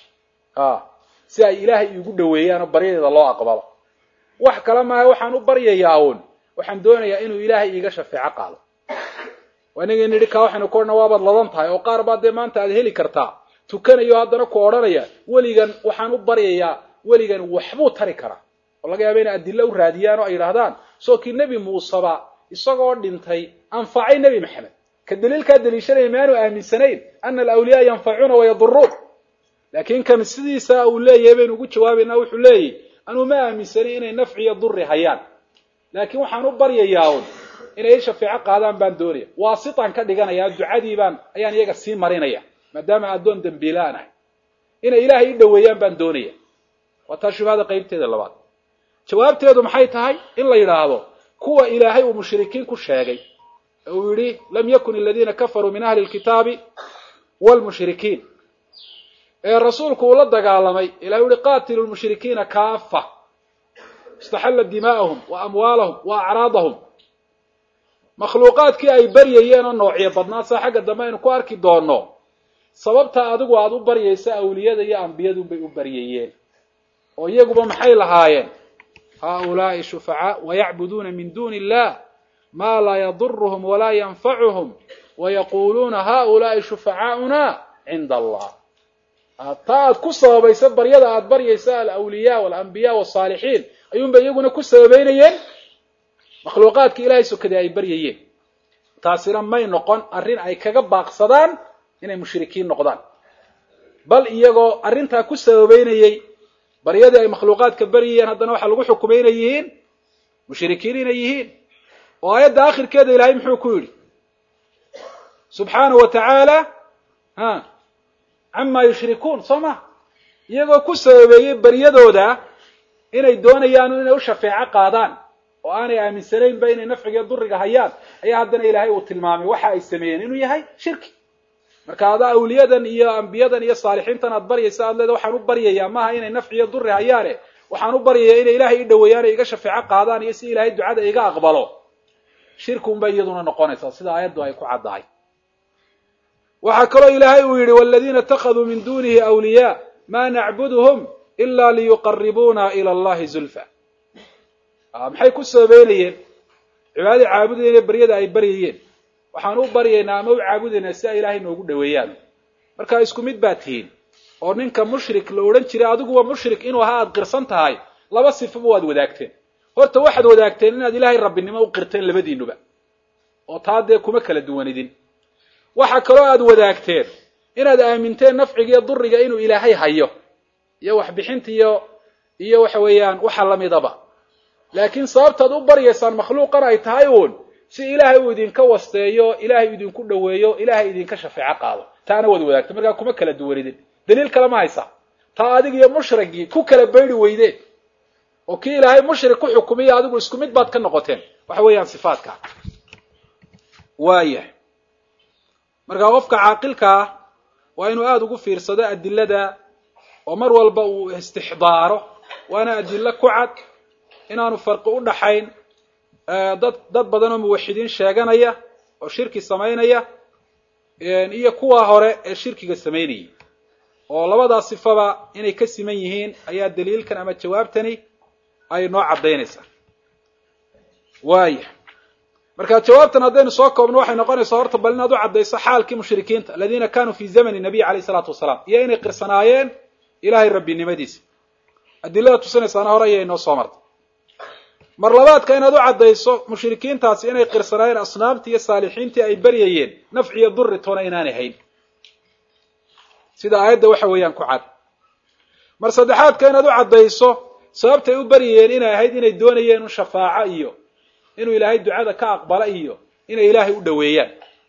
Speaker 1: si ay ilaahay iigu dhaweeyaan oo baryadeeda loo aqbalo wax kale maaha waxaan u baryayaa waxaan doonayaa inuu ilaahay iiga shafeeco qaado waniga nidhi ka waxaanu ku orna waabaad ladan tahay oo qaar baa dee maanta aad heli kartaa tukanayo haddana ku odhanaya weligan waxaan u baryayaa weligan waxbuu tari karaa oo laga yaaba inay adilo u raadiyaan oo ay yidhaahdaan soo kii nebi muuseba isagoo dhintay anfacay nebi maxamed ka daliilkaa daliishanaya maanu aaminsanayn ana alawliyaa yanfacuuna wayaduruun laakiin kan sidiisa uu leeyahay baynu ugu jawaabaynaa wuxuu leeyahy anuu ma aaminsanayn inay nafci iyo durri hayaan laakiin waxaan u baryayaa inay shafeeco qaadaan baan doonaya waasitaan ka dhiganayaa ducadii ayaan iyaga sii marinaya maadaama addoon dambiilaan ahay inay ilaahay i dhaweeyaan baan doonaya waa taa shubhada qaybteeda labaad jawaabteedu maxay tahay in la yidhaahdo kuwa ilaahay uu mushrikiin ku sheegay uu yidhi lam yakun aladiina kafaruu min ahli lkitaabi waalmushrikiin ee rasuulku uu la dagaalamay ilahay u yihi qaatilu lmushrikiina kaafa istaxalla dimaa'ahum wa amwaalahum wa acraadahum makhluuqaadkii ay baryayeen oo noocyo badnaa saa xagga dambe aynu ku arki doono sababta adigu aad u baryaysa awliyada iyo ambiyadu bay u baryayeen oo iyaguba maxay lahaayeen haulaai shufacaa wayacbuduuna min duuni illah maa laa yaduruhum walaa yanfacuhum wayaquluuna haulaai shufacaauna cinda allah taa aad ku sababaysa baryada aad baryaysa alawliyaa walambiyaa wasaalixiin ayuunba iyaguna ku sababeynayeen makhluuqaadka ilaahay sokadii ay baryayeen taasina may noqon arrin ay kaga baaqsadaan inay mushrikiin noqdaan bal iyagoo arrintaa ku sababeynayey baryadii ay makhluuqaadka baryayeen haddana waxaa lagu xukumay inay yihiin mushrikiin inay yihiin oo aayadda akhirkeeda ilaahay muxuu ku yidhi subxaanahu wa tacaala camaa yushrikuun soo ma iyagoo ku sababeeyey baryadooda inay doonayaan inay u shafeeco qaadaan oo aanay aaminsanaynba inay nafciga durriga hayaan ayaa haddana ilaahay uu tilmaamay waxa ay sameeyeen inuu yahay shirki marka adaa awliyadan iyo ambiyadan iyo saalixiintan aad baryaysa aad leeda waxaan u baryayaa maaha inay nafci iyo durri hayaane waxaan u baryayaa inay ilaahay i dhaweeyaan iga shafeeco qaadaan iyo si ilaahay ducada iga aqbalo shirki unbay iyaduna noqonaysaa sida aayaddu ay ku caddahay waxaa kaloo ilaahay uu yidhi waladiina ittakhaduu min dunihi awliyaa maa nacbuduhum ila liyuqaribuuna ila allahi zulfa maxay ku sababeynayeen cibaadadii caabudayeen ee baryada ay baryayeen waxaan u baryaynaa ama u caabudaynaa si ay ilaahay noogu dhaweeyaan markaa isku mid baa tihiin oo ninka mushrik la odhan jiray adiguba mushrik inuu ahaa aad qirsan tahay laba sifaba waad wadaagteen horta waxaad wadaagteen inaad ilaahay rabbinimo u qirteen labadiinuba oo taa dee kuma kala duwanidin waxa kaloo aad wadaagteen inaad aaminteen nafciga iyo durriga inuu ilaahay hayo iyo waxbixinta iyo waxa weeyaan waxa lamidaba laakiin sababtaad u baryaysaan makhluuqan ay tahay si ilaahay uu idinka wasteeyo ilaahay idinku dhaweeyo ilaahay idinka shafeeco qaado taana wad wadaagto markaa kuma kala duwanidin daliil kale ma haysa taa adig iyo mushrigii ku kala bayri weydeen oo kii ilaahay mushrik ku xukumay adigu isku mid baad ka noqoteen waxa weeyaan sifaadka waaya markaa qofka caaqilka waa inuu aad ugu fiirsado adilada oo mar walba uu istixdaaro waana adilla ku cad inaanu farqi u dhaxayn dad badan oo muwaxidiin sheeganaya oo shirki samaynaya iyo kuwa hore ee shirkiga samaynayay oo labadaas sifaba inay ka siman yihiin ayaa daliilkan ama jawaabtani ay noo cadaynaysaa waaya marka jawaabtan haddaynu soo koobno waxay noqonaysaa horta bal inaad u caddayso xaalkii mushrikiinta aladiina kaanuu fi zamani nabiy alayh isalaatu wasalaam iyo inay qirsanaayeen ilaahay rabbinimadiisa adilada tusinaysaana hore ayay noo soo martay mar labaadka inaad u caddayso mushrikiintaasi inay qirsanaayeen asnaamtii iyo saalixiintii ay baryayeen nafci iyo durri toona inaanay hayn sida aayadda waxa weeyaan ku cad mar saddexaadka inaad u caddayso sababtay u baryayeen inay ahayd inay doonayeen un shafaaco iyo inuu ilaahay ducada ka aqbala iyo inay ilaahay u dhaweeyaan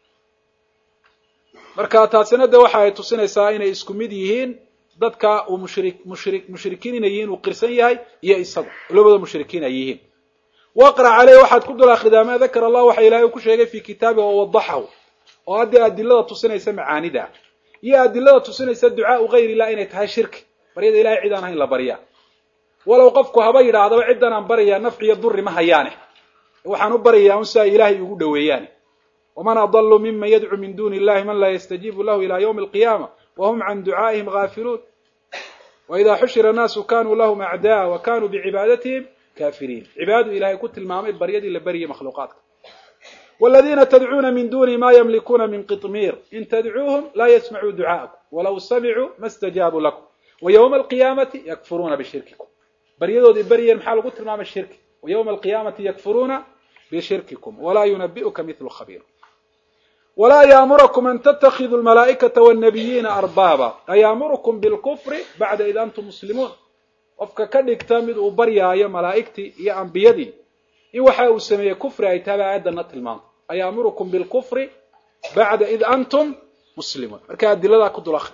Speaker 1: marka taasina de waxa ay tusinaysaa inay isku mid yihiin dadka uu mushrikiin inay yihiin uu qirsan yahay iyo isagu labada mushrikiin ay yihiin واقرأ عليه واحد كدل أخذ ما ذكر الله وحي إلهي وكشيء في كتابه ووضحه وهذه أدلة تسنى يسمع عاندا هي أدلة تسنى الدعاء غير الله إن يتهى شرك بريد إلهي عدنا إلا بريا ولو قفك هبير هذا وعدنا بريا نفع يضر ما هيانه وحنو بريا أنسى إلهي يقول ويانه ومن أضل ممن يدعو من دون الله من لا يستجيب له إلى يوم القيامة وهم عن دعائهم غافلون وإذا حشر الناس كانوا لهم أعداء وكانوا بعبادتهم كافرين عباد إلهي كنت المعامل بريد إلا بريا مخلوقاتك والذين تدعون من دون ما يملكون من قطمير إن تدعوهم لا يسمعوا دعاءكم ولو سمعوا ما استجابوا لكم ويوم القيامة يكفرون بشرككم بريدو دي بريا محال قلت المعامل الشرك ويوم القيامة يكفرون بشرككم ولا ينبئك مثل خبير ولا يأمركم أن تتخذوا الملائكة والنبيين أربابا أيامركم بالكفر بعد إذا أنتم مسلمون وفك كدك تامد وبريا يا ملائكتي يا أنبيدي إيوحا أسمي كفر أي تابع عدد النطلمان أيامركم بالكفر بعد إذ أنتم مسلمون مركا الدلالة كدو الأخر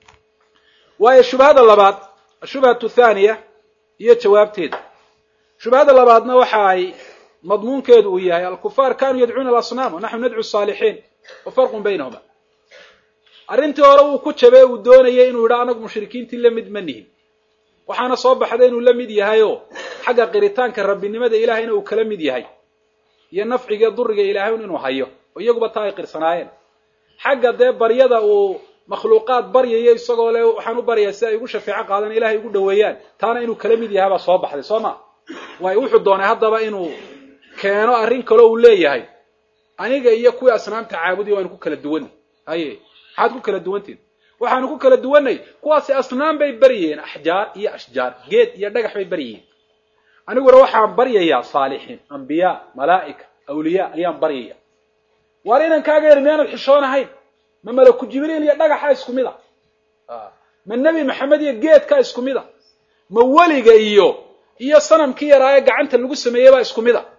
Speaker 1: وهي الشبهة اللبات الشبهة الثانية هي جوابتين شبهة اللبات نوحاي مضمون كيدو إياها الكفار كانوا يدعون الأصنام ونحن ندعو الصالحين وفرق بينهما أرنتي وروا كتشبه ودون يينو رانق مشركين تلمد منهم وحنا صوب حدين ولمد يهايو حق قريتان كرب النمد إلهينا وكلمد يهاي ينفع يضر إلهي إنه هايو ويجب طائق صناعين حق ده بريده ومخلوقات بريه يسقوا له وحنو بريه سايقو شفيعة قادن إلهي يقول دويان تانا إنه كلمد يهاي صوب حدي صوما ويوحد دونه هذا بقى إنه كانوا أرين كلو ليه هاي aniga iyo kuwii asnaamta caabudi waan ku kala duwan haye xad ku kala duwantiin waxaan ku kala duwanay kuwaas asnaam bay bariyeen ahjaar iyo ashjaar geed iyo dhagax bay bariyeen aniguna waxaan bariyaa saalixiin anbiya malaa'ika awliya ayaan bariyaa wareenan kaaga yarmeen xishoonahay ma malaku jibriil iyo dhagaxa isku mid ah ma nabi maxamed iyo geedka isku mid ah ma waliga iyo sanamkii yaraaya gacanta lagu sameeyay isku mid ah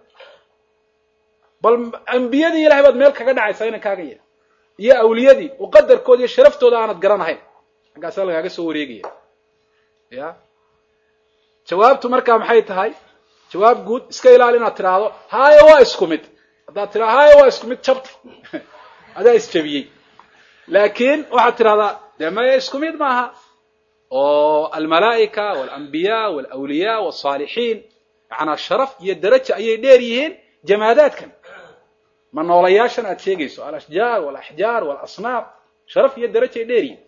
Speaker 1: بل أنبيادي إلهي بعد ملك كذا عيسى كاجية يا أوليادي وقدر كود يشرفت ولا أنا تقرن هاي قاسل لك سوريجية يا جوابت مركب حيت هاي جواب جود إسكيل علينا ترى هاي هو إسكومت هذا ترى هاي هو إسكومت شبت هذا إسكبي لكن واحد ترى هذا لما إسكومت معها أو الملائكة والأنبياء والأولياء والصالحين عن الشرف يدرج أي ديريهن جمادات كان من نولياشن أتشيجيسو الأشجار والأحجار والأصناف شرف يدرجة ديري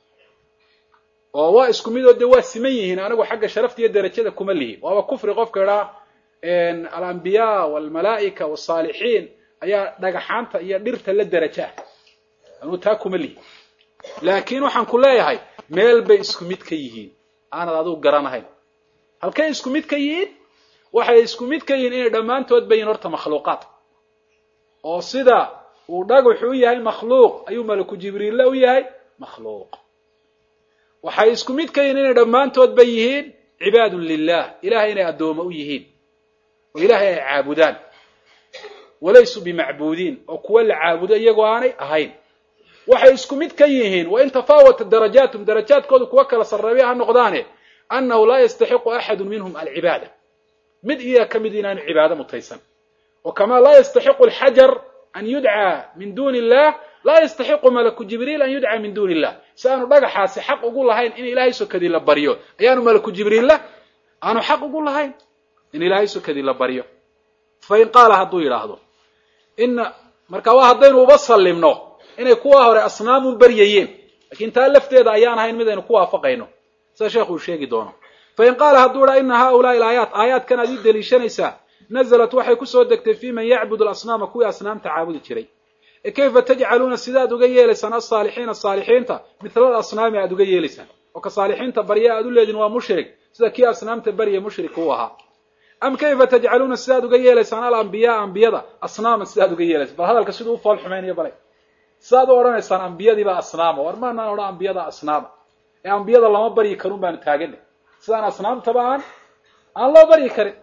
Speaker 1: وهو اسكميدو دوا سميه هنا أنا حق شرفت يدرجة كمله وهو كفر قف كرا إن الأنبياء والملائكة والصالحين أي دقحانتا أي درت للدرجة أنو تاكمله لكن وحن كلها هاي ميل بي اسكميد كيهين أنا هذا قران هاي هل كي اسكميد كيهين waxay isku mid ka yihiin in dhamaantood bayin horta makhluuqaad oo sida uu dhagaxu yahay makhluuq ayuu malaku jibriil u yahay makhluuq waxay isku mid ka yihiin in dhamaantood bayihiin cibaadun lillah ilaahayna adoomo u yihiin oo ilaahay ay caabudaan walaysu bimacbuudin oo kuwa la caabudo iyagoo aanay ahayn waxay isku mid ka yihiin wa in tafawat darajaatum darajaadkoodu kuwa kala sarreeya ha noqdaane annahu la yastahiqu ahadun minhum al-ibada مد إياه كمدين عن عبادة متيسن وكما لا يستحق الحجر أن يدعى من دون الله لا يستحق ملك جبريل أن يدعى من دون الله سأنو بقى حاسي حق أقول لهين إن إلهي سكدي لبريو أيانو ملك جبريل له أنا حق أقول لهين إن إلهي سكدي لبريو فإن قال هدو يلاهدو إن مركوا هدين وبصل لمنو إن يكوها هوري أصنام بريين لكن تألفت إذا أيان هين مدين يكوها فقينو سيشيخوا الشيخ دونه فإن قال هدورا إن هؤلاء آيات كان ذي دليشانيسا نزلت وحي كسو دكتي في من يعبد الأصنام كوي أصنام تعابد جري كيف تجعلون السداد قيلسان الصالحين مثل الأصنام قيلسان وكصالحين برياء الذين هو مشرك سدا كي أصنام تبريا مشرك هوها أم كيف تجعلون السداد قيلسان الأنبياء أنبياء أصنام السداد قيلسان فهذا الكسدو فالحمين يبلي سداد ورانيسان أنبياء دي أصنام ورمانا ورا أنبياء أصنام أنبياء الله ما بري كرون بان تاجن سان أصنام طبعا الله بري كري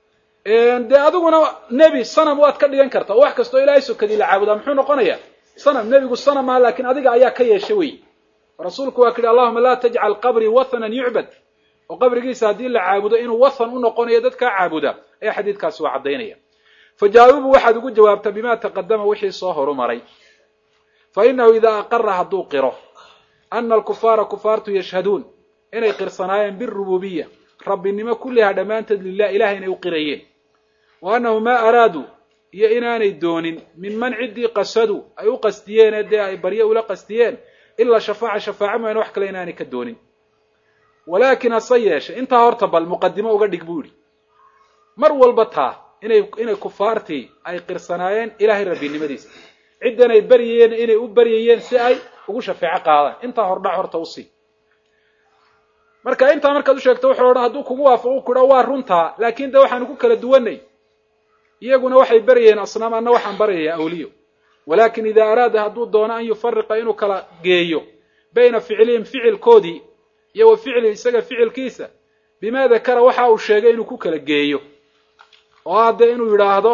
Speaker 1: ده أدونا نبي صنم وقت كذي ينكرته واحد كستو إلى يسوع كذي لعبود محون قنية صنم نبي يقول صنم ما لكن أديك أياك كي شوي رسولك وكذا اللهم لا تجعل قبري وثنا يعبد oo qabrigiisa haddii la caabudo inuu wathan u noqonayo dadkaa caabuda ayaa xadiidkaasi waa caddaynaya fajaawibu waxaad ugu jawaabtaa bima taqadama wixii soo horumaray fa inahu idaa aqara hadduu qiro ana alkufaara kufaartu yashhaduun inay qirsanaayeen birububiya rabbinimo kullihaa dhammaanteed lilah ilahay inay u qirayeen wa annahu maa araaduu iyo inaanay doonin minman ciddii qasaduu ay u qastiyeen dee ay barye ula qastiyeen ilaa shafaaca mooyane wax kale inaanay ka doonin walaakin hase yeeshe intaa horta bal muqadimo uga dhig buu yidhi mar walba taa inay kufaartii ay qirsanaayeen ilaahay rabbinimadiisa ciddan ay baryayeen inay u baryayeen si ay ugu shafeeco qaadaan intaa hordhac horta usii marka intaa markaad u sheegto wuxuu odhan hadduu kugu waafaqo ku dha waa runtaa laakiin de waxaanu ku kala duwanay iyaguna waxay baryayeen asnaam anna waxaan baryayaa awliyo walaakin idaa araada hadduu doono an yufariqa inuu kala geeyo bayna ficlihim ficilkoodii iyo wa ficlihi isaga ficilkiisa bimaa dakara waxa uu sheegay inuu ku kala geeyo oo hadde inuu yidhaahdo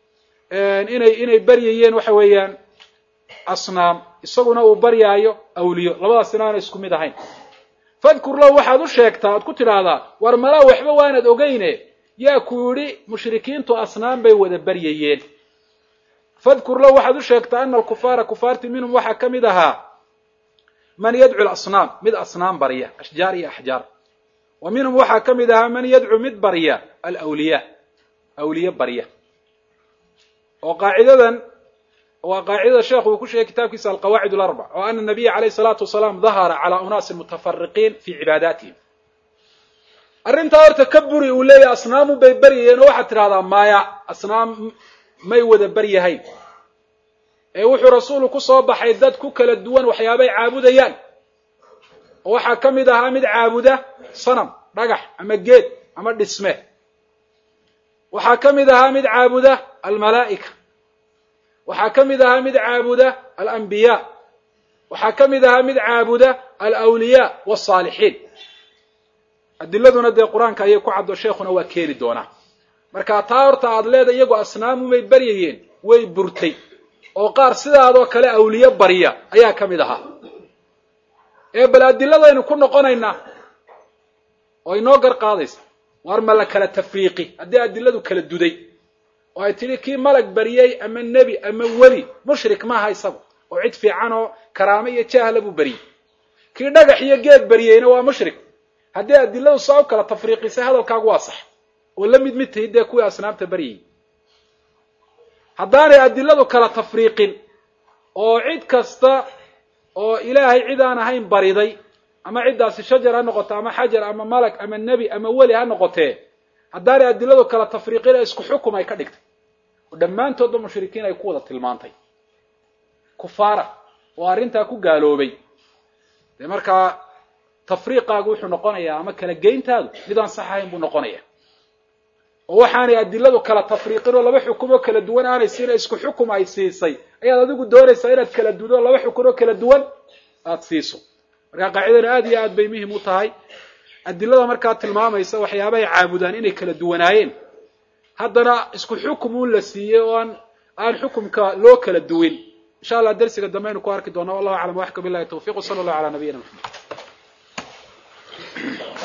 Speaker 1: inay baryayeen waxa weeyaan asnaam isaguna uu baryaayo awliyo labadaas inaanay isku mid ahayn fadkur lahu waxaad u sheegtaa oad ku tidhaahdaa war malaa waxba waanad ogeyne yaa ku yidhi mushrikiintu asnaam bay wada baryayeen fadkur lahu waxaad u sheegtaa ana alkufaara kufaarti minhum waxaa ka mid ahaa man yadcu lasnaam mid asnaam barya ashjaar iyo axjaar wa minhum waxaa ka mid ahaa man yadcu mid barya alawliyaa awliye barya oo qaacidadan waa qaacidada sheekhu uu ku sheegay kitaabkiisa alqawaacid alarbac oo ana nabiya calayhi salaatu wasalaam dahara calaa unaasin mutafariqiin fii cibaadaatihim arrintaa horta ka buri uu leeyahay asnaamu bay baryayeen oo waxaad tidhahdaa maya asnaam may wada baryahayn ee wuxuu rasuulu ku soo baxay dad ku kala duwan waxyaabay caabudayaan oo waxaa ka mid ahaa mid caabuda sanam dhagax ama geed ama dhisme waxaa ka mid ahaa mid caabuda almalaa'ika waxaa ka mid ahaa mid caabuda alambiyaa waxaa ka mid ahaa mid caabuda alawliyaa wasaalixiin adiladuna dee qur-aanka ayay ku caddo sheekhuna waa keeni doonaa marka taa horta aad leedahay iyagoo asnaamumay baryayeen way burtay oo qaar sidaadoo kale awliye barya ayaa ka mid ahaa bal adiladaynu ku noqonaynaa oo inoo gar qaadaysa war ma la kala tafriiqi haddii adiladu kala duday oo ay tidhi kii malag baryey ama nebi ama weli mushrik maaha isagu oo cid fiican oo karaamo iyo jahla buu baryey kii dhagax iyo geed baryeyna waa mushrik haddii adiladu saa u kala tafriiqisay hadalkaagu waa sax oo la mid tahay dee kuwii asnaamta baryayey haddaanay adiladu kala tafriiqin oo cid kasta oo ilaahay cid aan ahayn bariday ama ciddaasi shajar ha noqoto ama xajar ama malag ama nebi ama weli ha noqotee haddaanay adiladu kala tafriiqin ee isku xukum ay ka dhigtay oo dhammaantoodba mushrikiin ay ku wada tilmaantay kufaara oo arrintaa ku gaaloobay dee markaa tafriiqaagu wuxuu noqonayaa ama kala geyntaadu mid aan sax ahayn buu noqonayaa oo waxaanay adiladu kala tafriiqin oo laba xukum oo kala duwan aanay siina isku xukum ay siisay ayaad adigu doonaysaa inaad kala dudo laba xukum oo kala duwan aad siiso markaa qaacidana aad iyo aad bay muhim u tahay adilada markaa tilmaamaysa waxyaabahay caabudaan inay kala duwanaayeen haddana isku xukum uun la siiyey oo aan xukumka loo kala duwin insha allah darsiga dambe aynu ku arki doonaa wallahu aclam waxka billahi tawfiiq sala allahu calaa nabiyina maxamed